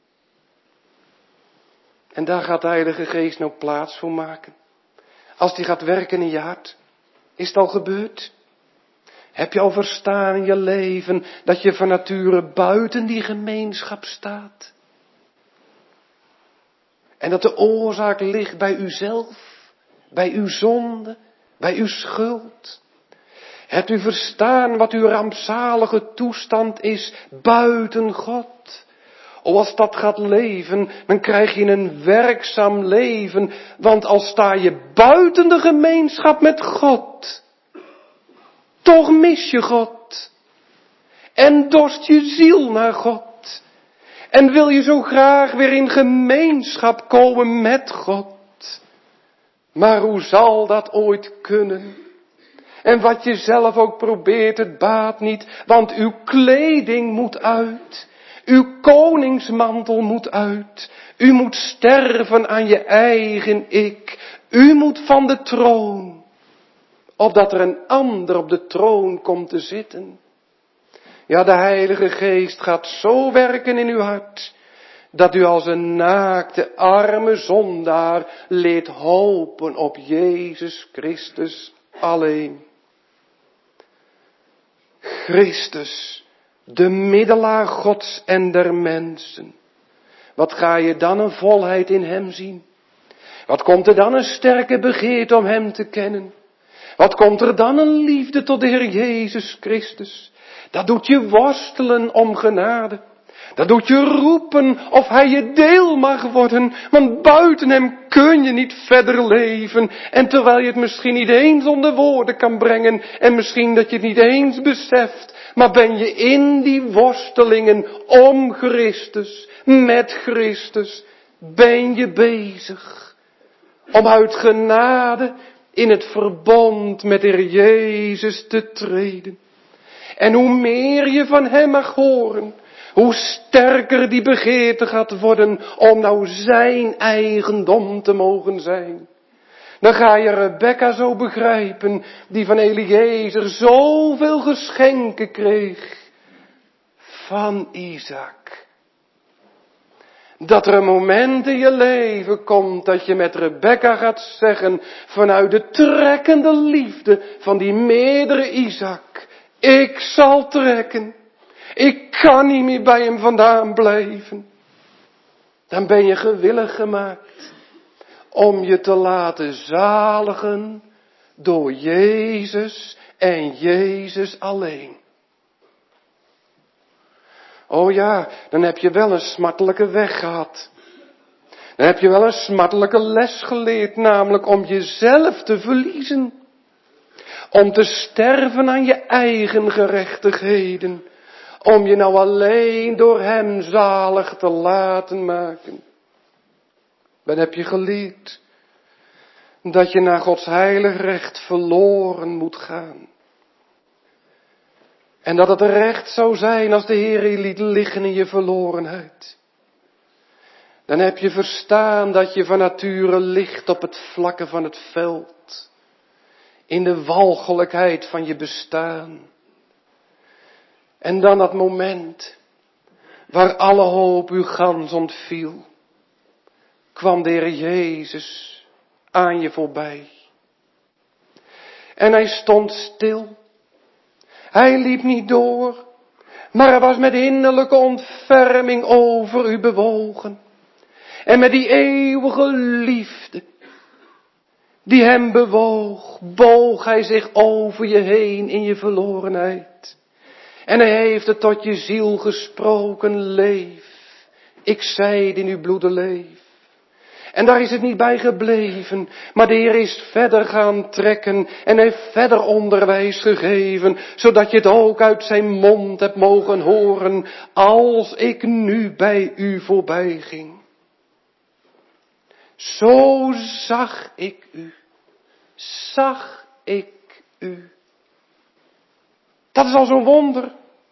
En daar gaat de Heilige Geest nou plaats voor maken. Als die gaat werken in je hart, is het al gebeurd? Heb je al verstaan in je leven dat je van nature buiten die gemeenschap staat? En dat de oorzaak ligt bij uzelf, bij uw zonde, bij uw schuld? Hebt u verstaan wat uw rampzalige toestand is buiten God? O, als dat gaat leven, dan krijg je een werkzaam leven. Want al sta je buiten de gemeenschap met God, toch mis je God. En dorst je ziel naar God. En wil je zo graag weer in gemeenschap komen met God. Maar hoe zal dat ooit kunnen? En wat je zelf ook probeert, het baat niet. Want uw kleding moet uit. Uw koningsmantel moet uit. U moet sterven aan je eigen ik. U moet van de troon. Opdat er een ander op de troon komt te zitten. Ja, de Heilige Geest gaat zo werken in uw hart, dat u als een naakte, arme zondaar leert hopen op Jezus Christus alleen. Christus, de middelaar Gods en der mensen. Wat ga je dan een volheid in hem zien? Wat komt er dan een sterke begeerte om hem te kennen? Wat komt er dan een liefde tot de Heer Jezus Christus? Dat doet je worstelen om genade. Dat doet je roepen of hij je deel mag worden. Want buiten hem kun je niet verder leven. En terwijl je het misschien niet eens onder woorden kan brengen. En misschien dat je het niet eens beseft. Maar ben je in die worstelingen om Christus, met Christus, ben je bezig om uit genade in het verbond met de Heer Jezus te treden. En hoe meer je van hem mag horen, hoe sterker die begeerte gaat worden om nou zijn eigendom te mogen zijn. Dan ga je Rebecca zo begrijpen, die van Eliezer zoveel geschenken kreeg van Isaac. Dat er een moment in je leven komt dat je met Rebecca gaat zeggen, vanuit de trekkende liefde van die meerdere Isaac, ik zal trekken. Ik kan niet meer bij hem vandaan blijven. Dan ben je gewillig gemaakt om je te laten zaligen door Jezus en Jezus alleen. Oh ja, dan heb je wel een smartelijke weg gehad. Dan heb je wel een smartelijke les geleerd, namelijk om jezelf te verliezen. Om te sterven aan je eigen gerechtigheden. Om je nou alleen door hem zalig te laten maken. Dan heb je geleerd dat je naar Gods heilig recht verloren moet gaan. En dat het recht zou zijn als de Heer je liet liggen in je verlorenheid. Dan heb je verstaan dat je van nature ligt op het vlakke van het veld. In de walgelijkheid van je bestaan. En dan dat moment waar alle hoop u gans ontviel. Kwam de Heer Jezus aan je voorbij. En hij stond stil. Hij liep niet door, maar hij was met innerlijke ontferming over u bewogen. En met die eeuwige liefde die hem bewoog, boog hij zich over je heen in je verlorenheid. En hij heeft het tot je ziel gesproken, leef. Ik zei het in uw bloede leef. En daar is het niet bij gebleven, maar de Heer is verder gaan trekken en heeft verder onderwijs gegeven, zodat je het ook uit zijn mond hebt mogen horen, als ik nu bij u voorbij ging. Zo zag ik u, zag ik u. Dat is al zo'n wonder.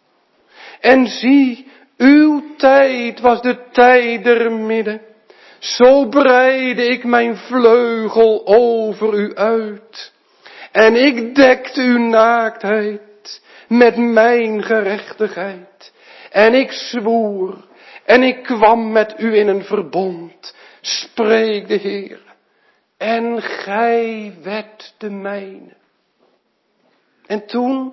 En zie, uw tijd was de tijd der midden. Zo breidde ik mijn vleugel over u uit. En ik dekte uw naaktheid met mijn gerechtigheid. En ik zwoer en ik kwam met u in een verbond, spreekt de Heer. En gij werd de mijne. En toen,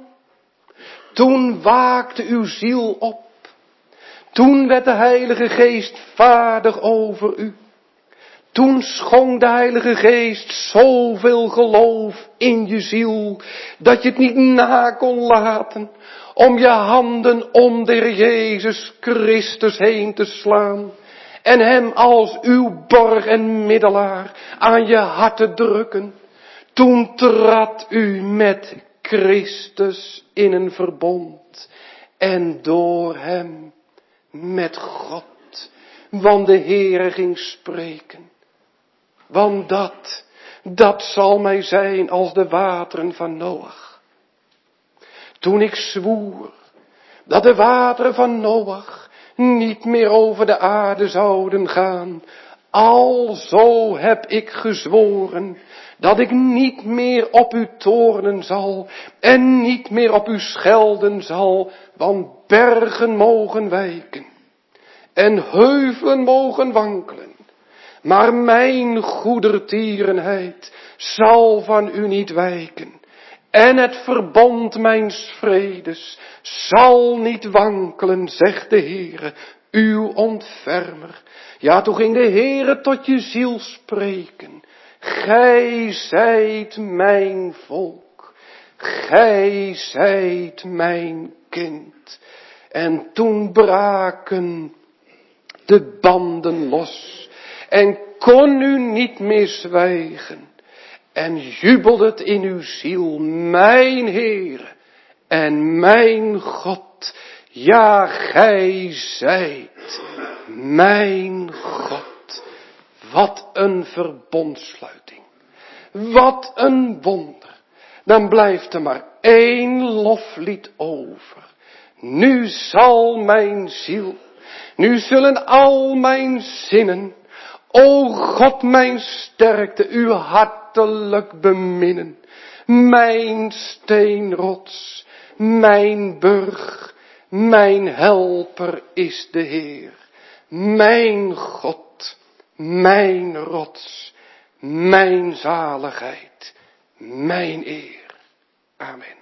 toen waakte uw ziel op. Toen werd de Heilige Geest vaardig over u. Toen schonk de Heilige Geest zoveel geloof in je ziel, dat je het niet na kon laten om je handen om de Heer Jezus Christus heen te slaan. En hem als uw borg en middelaar aan je hart te drukken. Toen trad u met Christus in een verbond. En door hem met God. Want de Heere ging spreken. Want dat, dat zal mij zijn als de wateren van Noach. Toen ik zwoer dat de wateren van Noach niet meer over de aarde zouden gaan. Alzo heb ik gezworen dat ik niet meer op u toornen zal en niet meer op u schelden zal, want bergen mogen wijken en heuvelen mogen wankelen. Maar mijn goedertierenheid zal van u niet wijken. En het verbond mijns vredes zal niet wankelen, zegt de Heere, uw ontfermer. Ja, toen ging de Heere tot je ziel spreken. Gij zijt mijn volk. Gij zijt mijn kind. En toen braken de banden los. En kon u niet meer zwijgen. En jubelde het in uw ziel, mijn Heere en mijn God. Ja, gij zijt mijn God. Wat een verbondsluiting. Wat een wonder. Dan blijft er maar één loflied over. Nu zal mijn ziel, nu zullen al mijn zinnen, o God, mijn sterkte, u hartelijk beminnen. Mijn steenrots, mijn burg, mijn helper is de Heer. mijn God, mijn rots, mijn zaligheid, mijn eer. Amen.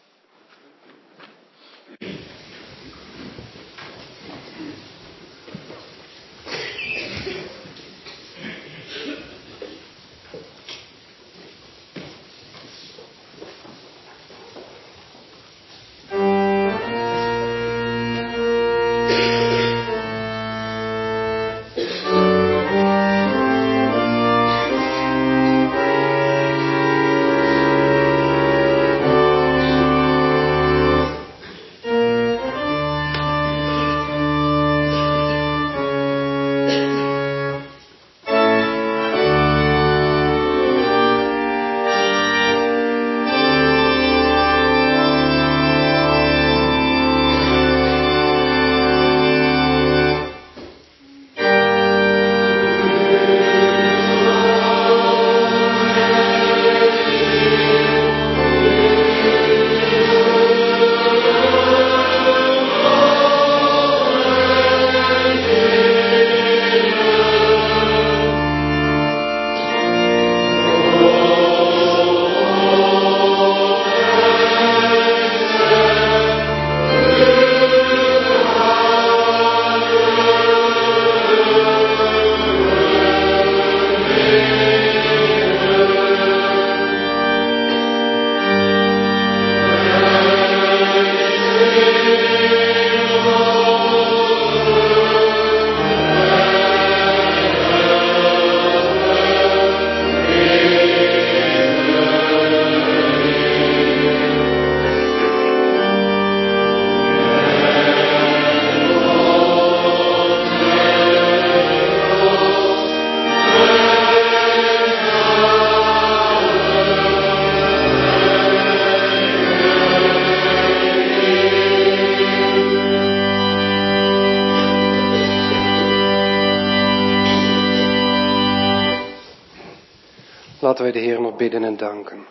Laten wij de Heer nog bidden en danken.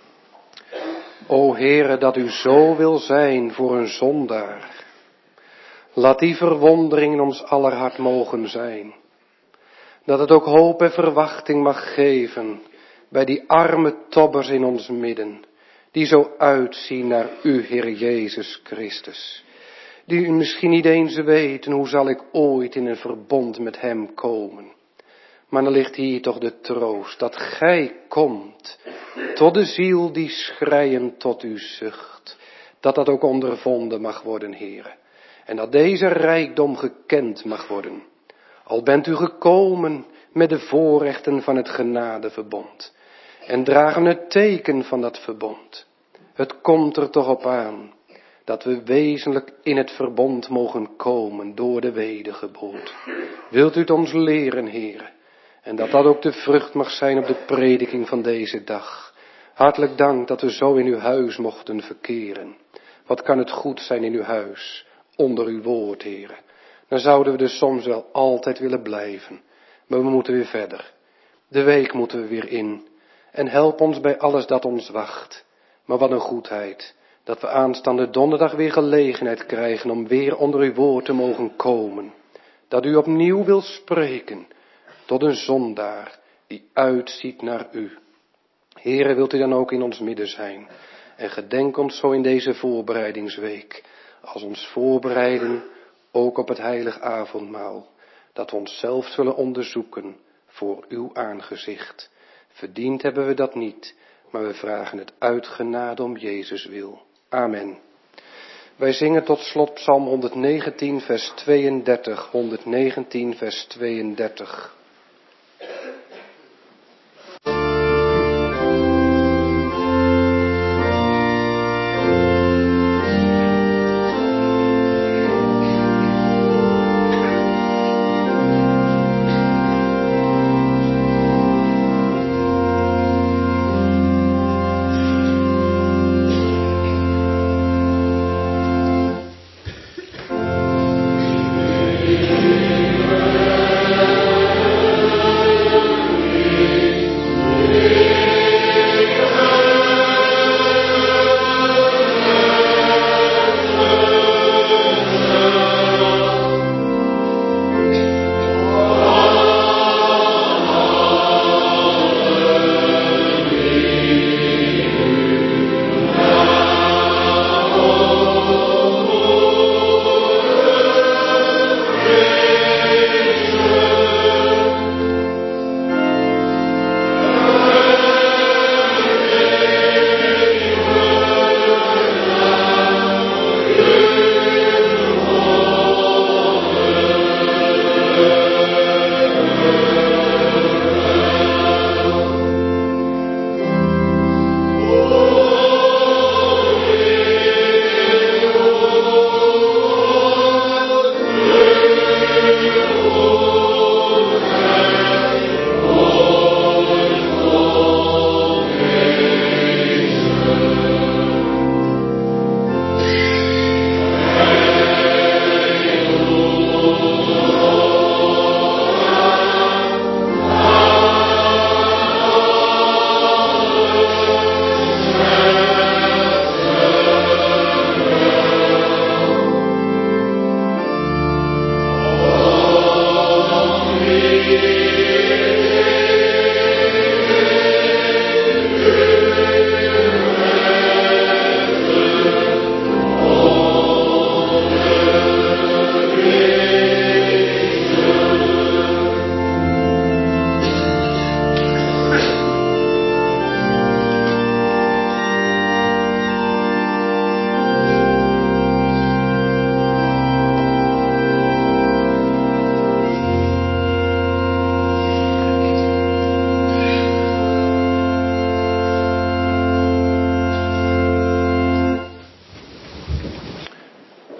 O Heere, dat u zo wil zijn voor een zondaar. Laat die verwondering in ons aller hart mogen zijn. Dat het ook hoop en verwachting mag geven bij die arme tobbers in ons midden, die zo uitzien naar u, Heer Jezus Christus. Die u misschien niet eens weten, hoe zal ik ooit in een verbond met hem komen. Maar dan ligt hier toch de troost, dat gij komt, tot de ziel die schreiend tot u zucht. Dat dat ook ondervonden mag worden, Heere. En dat deze rijkdom gekend mag worden. Al bent u gekomen met de voorrechten van het genadeverbond. En dragen het teken van dat verbond. Het komt er toch op aan, dat we wezenlijk in het verbond mogen komen door de wedergeboorte. Wilt u het ons leren, Heere? En dat dat ook de vrucht mag zijn op de prediking van deze dag. Hartelijk dank dat we zo in uw huis mochten verkeren. Wat kan het goed zijn in uw huis, onder uw woord, Heere. Dan zouden we dus soms wel altijd willen blijven. Maar we moeten weer verder. De week moeten we weer in. En help ons bij alles dat ons wacht. Maar wat een goedheid, dat we aanstaande donderdag weer gelegenheid krijgen om weer onder uw woord te mogen komen. Dat u opnieuw wil spreken. Tot een zondaar die uitziet naar u. Heere, wilt u dan ook in ons midden zijn. En gedenk ons zo in deze voorbereidingsweek. Als ons voorbereiden ook op het heilig avondmaal. Dat we onszelf zullen onderzoeken voor uw aangezicht. Verdiend hebben we dat niet. Maar we vragen het uit genade om Jezus wil. Amen. Wij zingen tot slot Psalm honderdnegentien vers tweeëndertig. honderdnegentien vers tweeëndertig.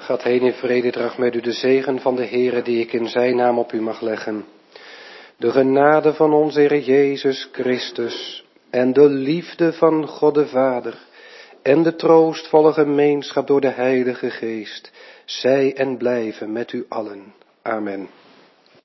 Gaat heen in vrede, draag met u de zegen van de Heere die ik in zijn naam op u mag leggen. De genade van onze Heer Jezus Christus en de liefde van God de Vader en de troostvolle gemeenschap door de Heilige Geest, zij en blijven met u allen. Amen.